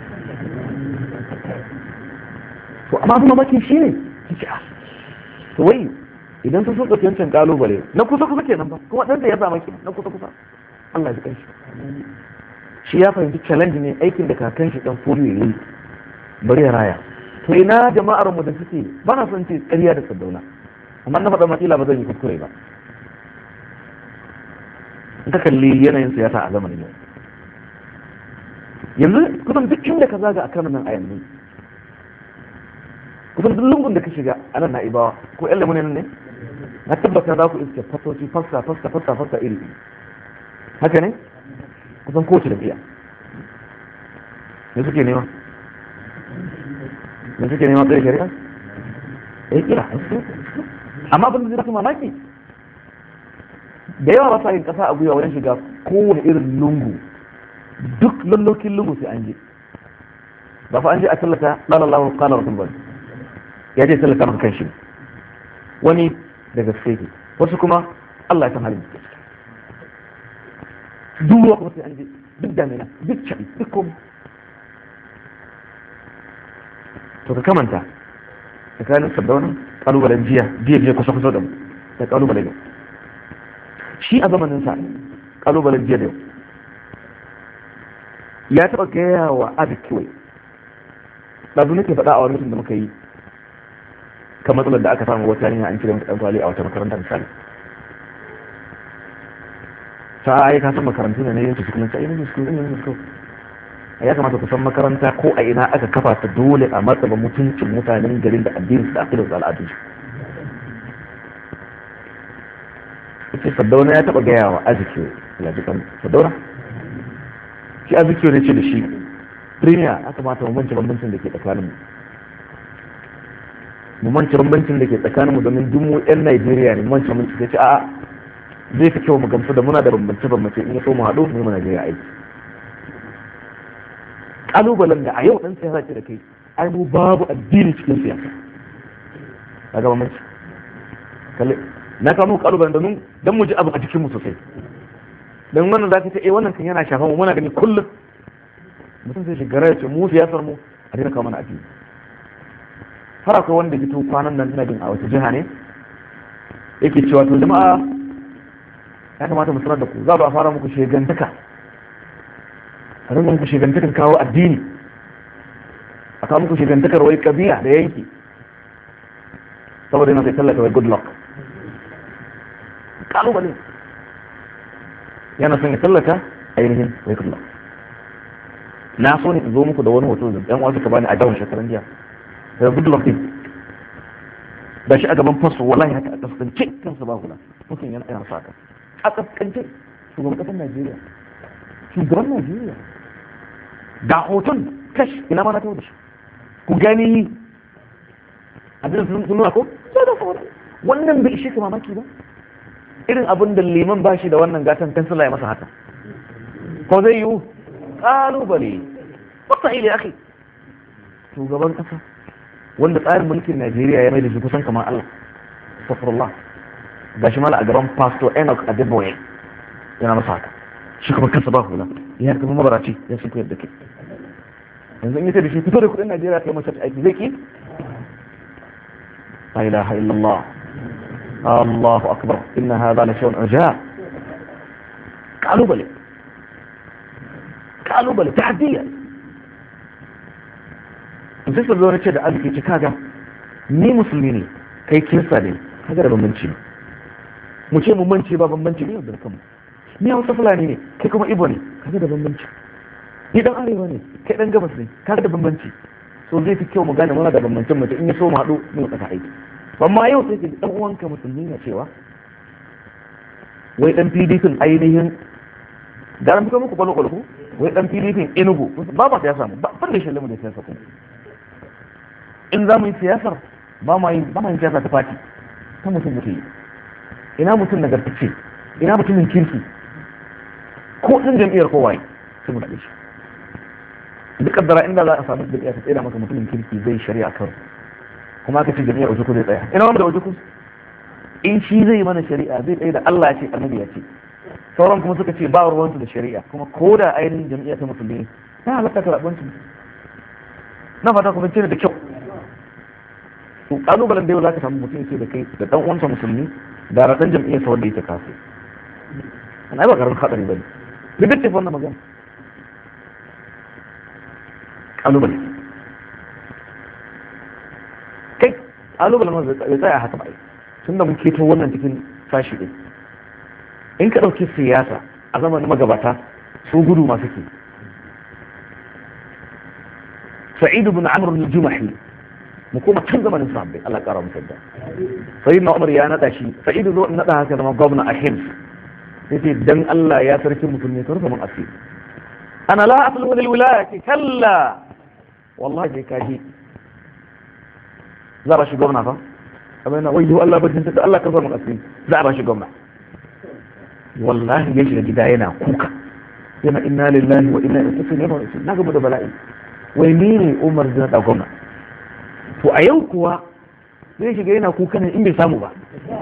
to amma abin mamaki shi ne to wai idan sun soka yancan kalubale na kusa kusa kenan ba kuma ɗan da ya samu ki na kusa kusa Allah ya kanshi shi ya fahimci challenge ne aikin da kakan shi dan furu yayi bari ya raya to ina jama'ar mu da suke ba na son ce ƙarya da Saddauna amma na faɗa makila ba zan yi kuskure ba in ka kalli yanayin siyasa a zamanin yau yanzu kusan duk inda ka zaga a kanan nan a yanzu kusan duk lungun da ka shiga a nan na'ibawa ko yan lamunin ne na tabbata za ku iske fasoci fassa fassa fassa fassa iri haka ne kusan kowace da biya me suke nema me suke nema tsaye shari'a eh kira amma abin da zai rasu mamaki da yawa ba sa yin kasa a gwiwa wajen shiga kowane irin lungu duk lallokin lungu sai an je ba fa an je a tallata lalallahu qala rasul ya je tallata maka kanshi wani da gaske ke wasu kuma Allah ya san halin duk ruwa kuma sai an je duk damina duk cabi duk komai to ka kamanta tsakanin Saddauna kalubalen jiya jiya jiya kusa kusa da mu da kalubalen yau shi a zamanin sa kalubalen jiya da yau ya taɓa gaya wa azikiwai ɗazu nake faɗa a wani mutum da muka yi kan matsalar da aka samu wata hanyar an cire mata ɗan kwali a wata makaranta misali ta yi kasan makarantu ne na yin su kuma ta yi yin su kuma yin su ya kamata ku san makaranta ko a ina aka kafa ta dole a martaba mutuncin mutanen garin da addinin su da akidar su al'adu ita Saddauna ya taɓa gaya wa azikiwai lajikan Saddauna shi azikiyo ne ce da shi premier aka mata mu manci bambancin da ke tsakanin mu mu manci bambancin da ke tsakanin mu domin duk mu yan Najeriya ne mu manci bambancin sai ce a'a zai fi kyau mu gamsu da muna da bambance bambance in ya so mu haɗu mu yi Najeriya aiki kalubalen da a yau ɗan siyasa ce da kai ai mu babu addini cikin siyasa kaga bambanci kalle na kawo muku kalubalen domin dan mu ji abu a jikin mu sosai don wannan za ka ce eh wannan kan yana shafa mu muna gani kullum mutum sai shigara ya ce mu siyasar mu a daina kawo mana addini har akwai wanda fito kwanan nan ina jin a wata jiha ne yake cewa to jama'a ya kamata mu sanar da ku za a fara muku shegantaka a rinka muku shegantakan kawo addini a kawo muku shegantakar wai kabila da yanki saboda yana sai tallata wai good luck kalubale yana son ya tallata ainihin wai kulla na so ne in zo muku da wani hoto da yan wasu ka bani a jawon shekaran jiya da good luck din da shi a gaban faso wallahi haka a kaskance kansa ba hula mutum yana yana saka a kaskance shugaban kasar Najeriya shugaban Najeriya ga hoton kash ina ma na tawo da shi ku gani abin sun nuna ko sai da fara wannan bai ishe ka mamaki ba irin abin da liman bashi da wannan gatan kansila ya masa haka ko zai yiwu kalubale wata ile akhi shugaban kasa wanda tsarin mulkin Najeriya ya mai da shi kusan kamar Allah astaghfirullah gashi mala a gaban pastor Enoch Adeboye yana masa haka shi kuma kansa ba hula ya kuma mabaraci ya sun koyar da ke yanzu in yace da shi fito da kudin Najeriya kai masa aiki zai ki la ilaha illallah Allahu akbar inna hadha la shay'un ajab kalubale kalubale tahdiya sai su zo ce da arziki ci kaga ni musulmi ne kai kirista ne kaga da bambanci mu ce mu mance ba bambanci ne da kanmu ni hausa fulani ne kai kuma ibo ne kaga da bambanci ni dan arewa ne kai dan gabas ne kaga da bambanci so zai fi kyau mu gane muna da bambancin mu in ya so mu haɗu mu tsaka aiki amma yau sai ka dan uwanka musulmi na cewa wai dan P D P ainihin da ran fito muku kwalo kwalo wai dan P D P Enugu ba ba ya samu ba ban da shi lamu da siyasa kuma in za mu yi siyasar ba ma yi ba ma yin siyasa ta fati ta mutum mutum yi ina mutum nagartacce ina mutumin kirki ko ɗin jam'iyyar kowa yi sai mu daɗe shi duk kaddara inda za a samu jam'iyyar ta tsira masa mutumin kirki zai shari'a kan kuma aka ce jam'iyyar ojuku zai tsaya ina wanda da ojuku in shi zai mana shari'a zai tsaye da Allah ya ce annabi ya ce sauran kuma suka ce ba ruwansu da shari'a kuma ko da ainihin jam'iyyar ta musulmi na halatta ka rabuwanci na fata kuma ce da kyau to kalubalen da yau za ka samu mutum ce da kai da dan uwansa musulmi da radan jam'iyyar sa wanda yake kafi ana ba garin hadari bane duk da wannan magana kalubale kai kalubalen ma zai tsaya haka bai tunda mun keto wannan cikin sashi din in ka dauki siyasa a zamanin magabata su gudu masu ke Sa'id ibn Amr al-Jumahi mu kuma can zamanin sahabbai Allah kara musu da sayyidina Umar ya nada shi Sa'id zo in nada haka zama gwamna a Hims yace dan Allah ya sarki musulmi ka rufe mun asiri ana la aslu lil wilayati kalla wallahi kaji za ba shi gwamna fa abana wai Allah bajin ta Allah ka rufe mun asiri za ba shi gwamna wallahi yaji da gida yana kuka yana inna lillahi wa inna ilaihi raji'un na gaba da bala'i wai ni ne Umar da da gwamna to a yau kuwa zai shiga yana kuka ne in bai samu ba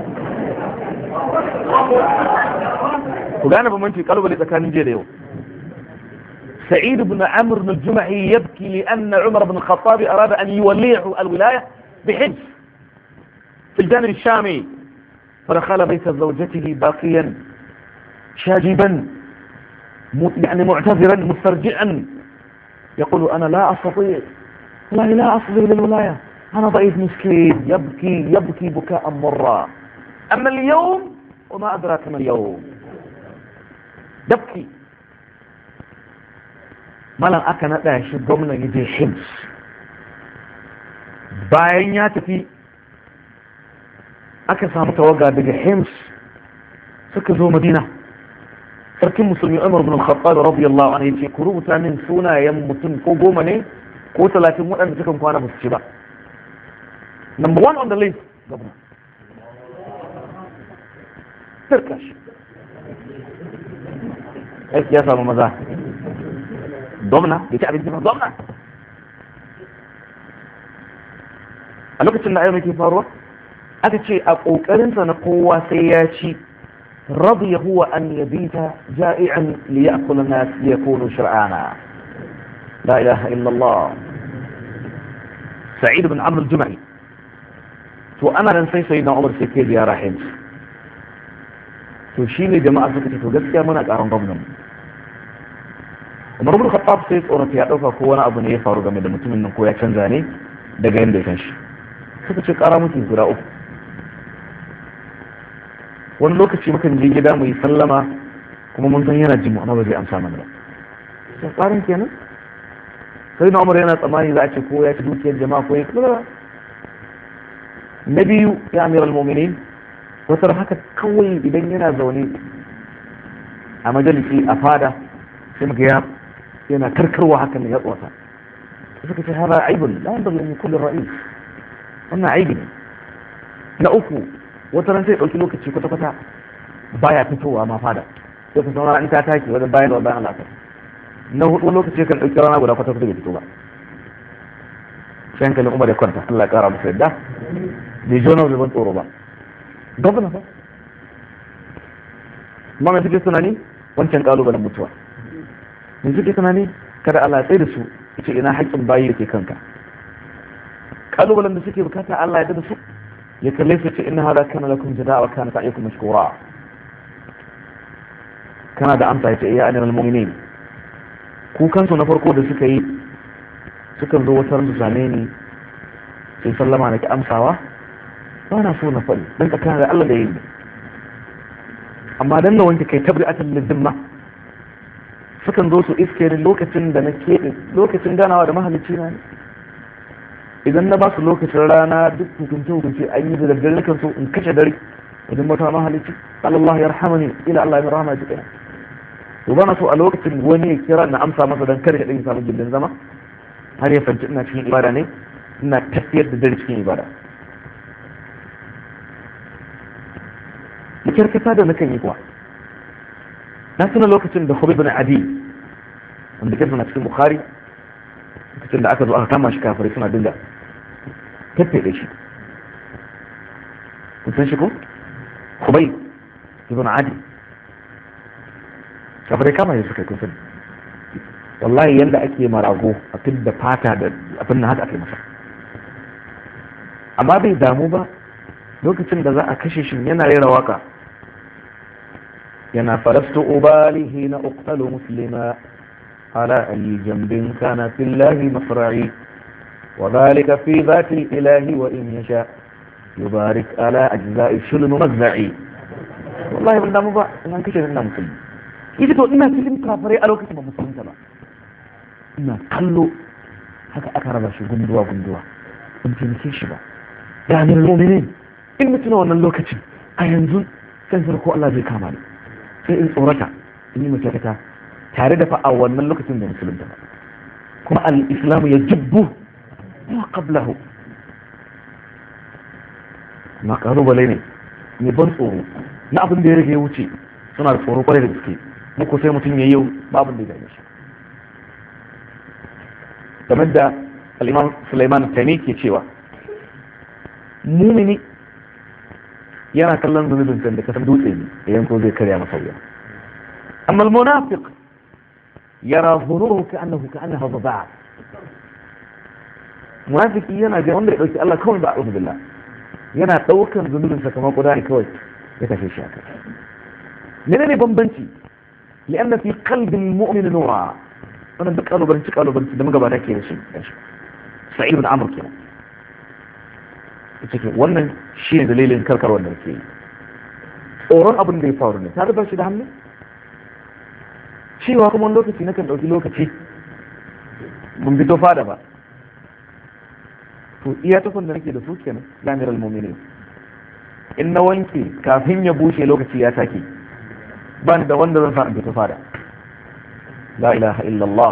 ku gane bambanci kalubale tsakanin jiya da yau سعيد بن عمرو بن الجمحي يبكي لأن عمر بن الخطاب أراد أن يوليه الولاية بحج في الجانب الشامي فدخل بيت زوجته باقيا شاجبا يعني معتذرا مسترجعا يقول أنا لا أستطيع والله لا أصل للولاية أنا ضعيف مسكين يبكي يبكي بكاء مرا أما اليوم وما أدراك ما اليوم يبكي malam aka naɗa shi gwamna ya je Hims bayan ya tafi aka samu tawaga daga Hims suka zo Madina sarkin musulmi Umar bin Khattab radiyallahu anhu yace ku rubuta min sunayen mutum ko goma ne ko talatin waɗanda suka kwana ba su ci ba number one on the list gwamna Turkish aiki ya samu maza gwamna ya ci abinci ba gwamna a lokacin da ayyuka ke faruwa aka ce a ƙoƙarinsa na kowa sai ya ci radiya huwa an yabita ja'i'an li ya'kula nas li yakunu shar'ana la ilaha illa Allah Sa'id ibn Amr al-Jumahi to ana ran sai sayyidina Umar sai ke ziyara Hims to shine jama'a suka ce to gaskiya muna ƙaran gwamnati Umar ibn Khattab sai tsorata ya dauka ko wani abu ne ya faru game da mutumin nan ko ya canza ne daga yanda ya san shi suka ce kara mutum guda uku wani lokaci mukan je gida mu yi sallama kuma mun san yana jin mu amma ba zai amsa mana ba sai tsarin kenan sai na Umar yana tsammani za a ce ko ya ci dukiyar jama'a ko ya kula na biyu ya amiral mu'minin wata haka kawai idan yana zaune a majalisi a fada sai muka ya yana karkarwa hakan ya tsota suka ce hada aibun la yanbaghi an yakun lirra'is wannan aibi ne na uku wata ran sai dauki lokaci kwata kwata baya fitowa ma fada sai ka saurara in ta take wajen bayan da bayan Allah na hudu lokaci kan dauki rana guda kwata kwata bai fito ba sai hankalin Umar ya kwanta Allah ya kara masa yadda bai jona bai ban tsoro ba gwamna fa ma mai suke tunani wancan kalubalen mutuwa mai suke tunani kada Allah ya tsaye da su ce ina haƙƙin bayi da ke kanka kalubalen da suke bukata Allah ya da su ya kalle su ce inna hada kana lakum jadaa wa kana sa'ikum mashkura kana da amsa yace ya anil mu'minin ku kansu na farko da suka yi sukan zo wata ransu same ni sai sallama nake amsawa ba na so na faɗi dan tsakanin da Allah da yi amma dan na wanke kai tabri'atan lidimma sukan zo su iske ni lokacin da na keɓe lokacin ganawa da mahalicci na ne idan na ba su lokacin rana duk hukunce hukunce an yi da daddare kan so in kashe dare idan mata mahalicci Allah ya rahamani ila Allah ya rahama ji kai to bana so a lokacin wani ya kira na amsa masa dan kare din samu gindin zama har ya fanci ina cikin ibada ne ina tafiyar da dare cikin ibada kirkata da nakan yi kuwa na tuna lokacin da Khubayb bin Adi wanda ke na cikin Bukhari lokacin da aka zo aka kama shi kafirai suna dinga tafe da shi kun san shi ko Khubayb bin Adi kafirai kama shi suka kun san wallahi yanda ake marago a da fata da abin da haka ake masa amma bai damu ba lokacin da za a kashe shi yana rera waka yana farastu ubali hina uqtalu muslima ala ayi jambin kana fillahi masra'i wa dhalika fi dhati ilahi wa in yasha yubarik ala ajza'i shulm mazza'i wallahi ban damu ba ina kashe ina musulmi ita to ina cikin kafare a lokacin ba musulunta ba ina kallo haka aka raba shi gunduwa gunduwa ban tunce shi ba ya ne mu'minin in mutuna wannan lokacin a yanzu sai ko Allah zai kama ni sai in tsorata in yi mace ta tare da fa a wannan lokacin da musulunta ba kuma al-islamu ya jibbu ma qablahu ma kalubale ne ne ban tsoro na abin da ya rage ya wuce suna da tsoro kwarai da gaske muku sai mutum ya yi babin da ya gane shi game da al-imam Sulaiman Tani ke cewa mumini yana kallon zunubin kan da kasan dutse ne da yanko zai karya masa wuya amma al-munafiq yara zunuruhu ka'annahu ka'annaha dhaba munafiki yana ga wanda ya dauki Allah kawai ba a'udhu billah yana daukar zunubin sa kamar kudari kawai ya kashe shi haka menene bambanci lianna fi qalbi al-mu'min nura wannan duk kalubalanci kalubalanci da magabata ke da shi Sa'id ibn Amr kenan cikin wannan shi ne dalilin karkar wanda ke yi tsoron abin da ya faru ne ta rubar shi da hannu cewa kuma lokaci na kan ɗauki lokaci mun fito fada ba to iya tufan da nake da su kenan lamir al-mu'minin in na wanke kafin ya bushe lokaci ya take ban da wanda zan fara fito fada la ilaha illallah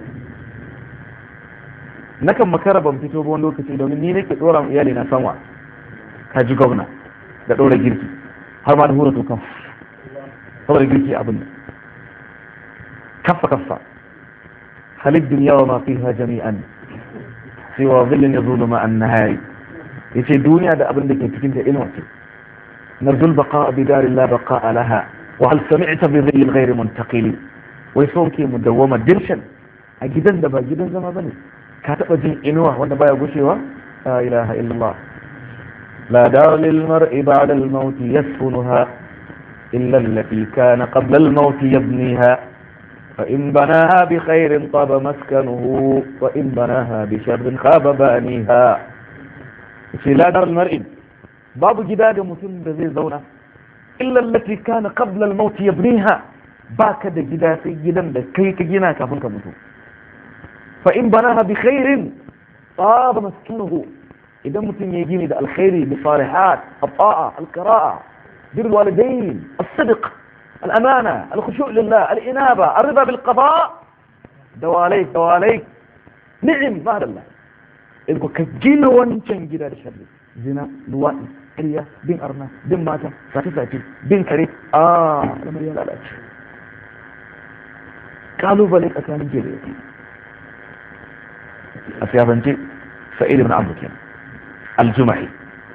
nakan makara ban fito ba wani lokaci domin ni nake dora mu iyali na sanwa ka ji gwamna da dora girki har ma da hura to kan saboda girki abin kaffa kaffa khalid dunya wa ma fiha jami'an siwa dhillin yazulu ma an-nahari yace duniya da abin da ke cikin ta inuwa ce narjul baqa bi dar la baqa laha wa hal sami'ta bi dhill ghayr muntaqil wai sauke mudawwama dirshan a gidan da ba gidan zama bane ka taba jin inuwa wanda baya gushewa la ilaha illallah la dar lil mar'i ba'da al maut yasfunuha illa allati kana qabla al maut yabniha fa in banaha bi khairin taba maskanuhu wa in banaha bi sharrin khaba baniha shi la dar al mar'i babu gida da mutum da zai zauna illa allati kana qabla al maut yabniha baka da gida sai gidan da kai ka gina kafin ka mutu فإن بناها بخير طاب مسكنه idan mutum ya gini da alkhairi bi salihat at-ta'a al-qira'a bir walidain as-sidq al-amana al-khushu' lillah al-inaba ar-ridha bil qada' dawalai dawalai ni'im ma Allah in ku gina wancan gida da sharri zina luwaɗi ƙarya bin arna bin mata sace-sace bin kare a lamar ya lalace kalubale tsakanin jere a siyasance sa'id ibn amr kenan al-jumahi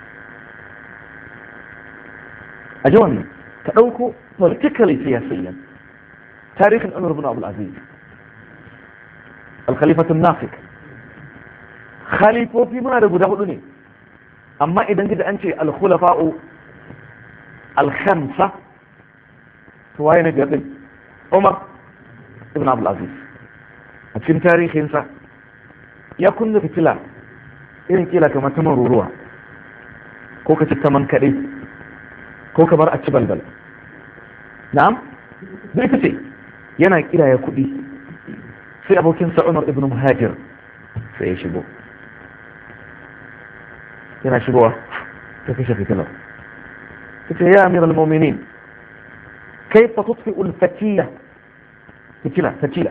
a ji wannan ka ɗauko politically siyasiyyan tarihin umar ibn abdul aziz al-khalifatun nafik khalifofi muna da guda hudu ne amma idan gida an ce al-khulafa'u al-khamsa to waye ne biyar din Umar ibn Abdul Aziz a cikin tarihinsa ya kunna fitila irin kila kamar ta maruruwa ko ka ci taman kaɗai ko kamar a ci balbal na'am zai fice yana kira ya kuɗi sai abokinsa Umar ibn Muhajir sai ya shigo yana shigowa ta kashe fitilar ta ce ya amir al-mominin kai fa tutfi ulfatila fitila fatila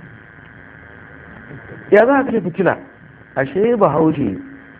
ya za ka kashe fitila ashe ba haushe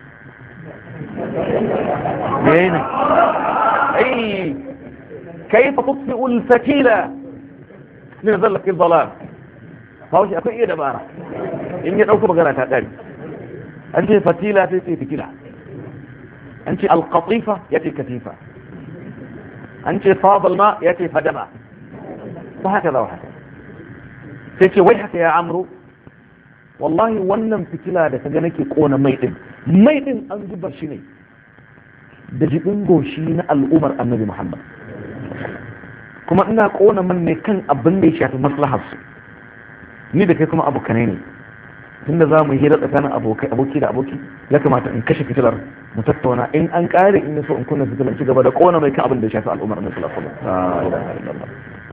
yayi ne ai kai fa tutfi ulfatila min zallaki dhalam haushe akwai iya dabara in ya dauko magana ta kare an ce fatila sai ce fitila أنت القطيفة يأتي كثيفة أنت فاض الماء يأتي فدمة وهكذا وهكذا سيتي ويحك يا عمرو والله ونم في كلادة تجنك كون ميتم ميتم أنجب شيني دجبن غوشين الأمر النبي محمد كما أنها كون من كان أبني شاف مصلحة نيدك كما أبو كنيني tunda za mu hira tsakanin abokai aboki da aboki ya kamata in kashe fitilar mu tattauna in an kare in so in kunna fitilar ci gaba da kona mai kan abin da ya shafi al'ummar na sallallahu alaihi wasallam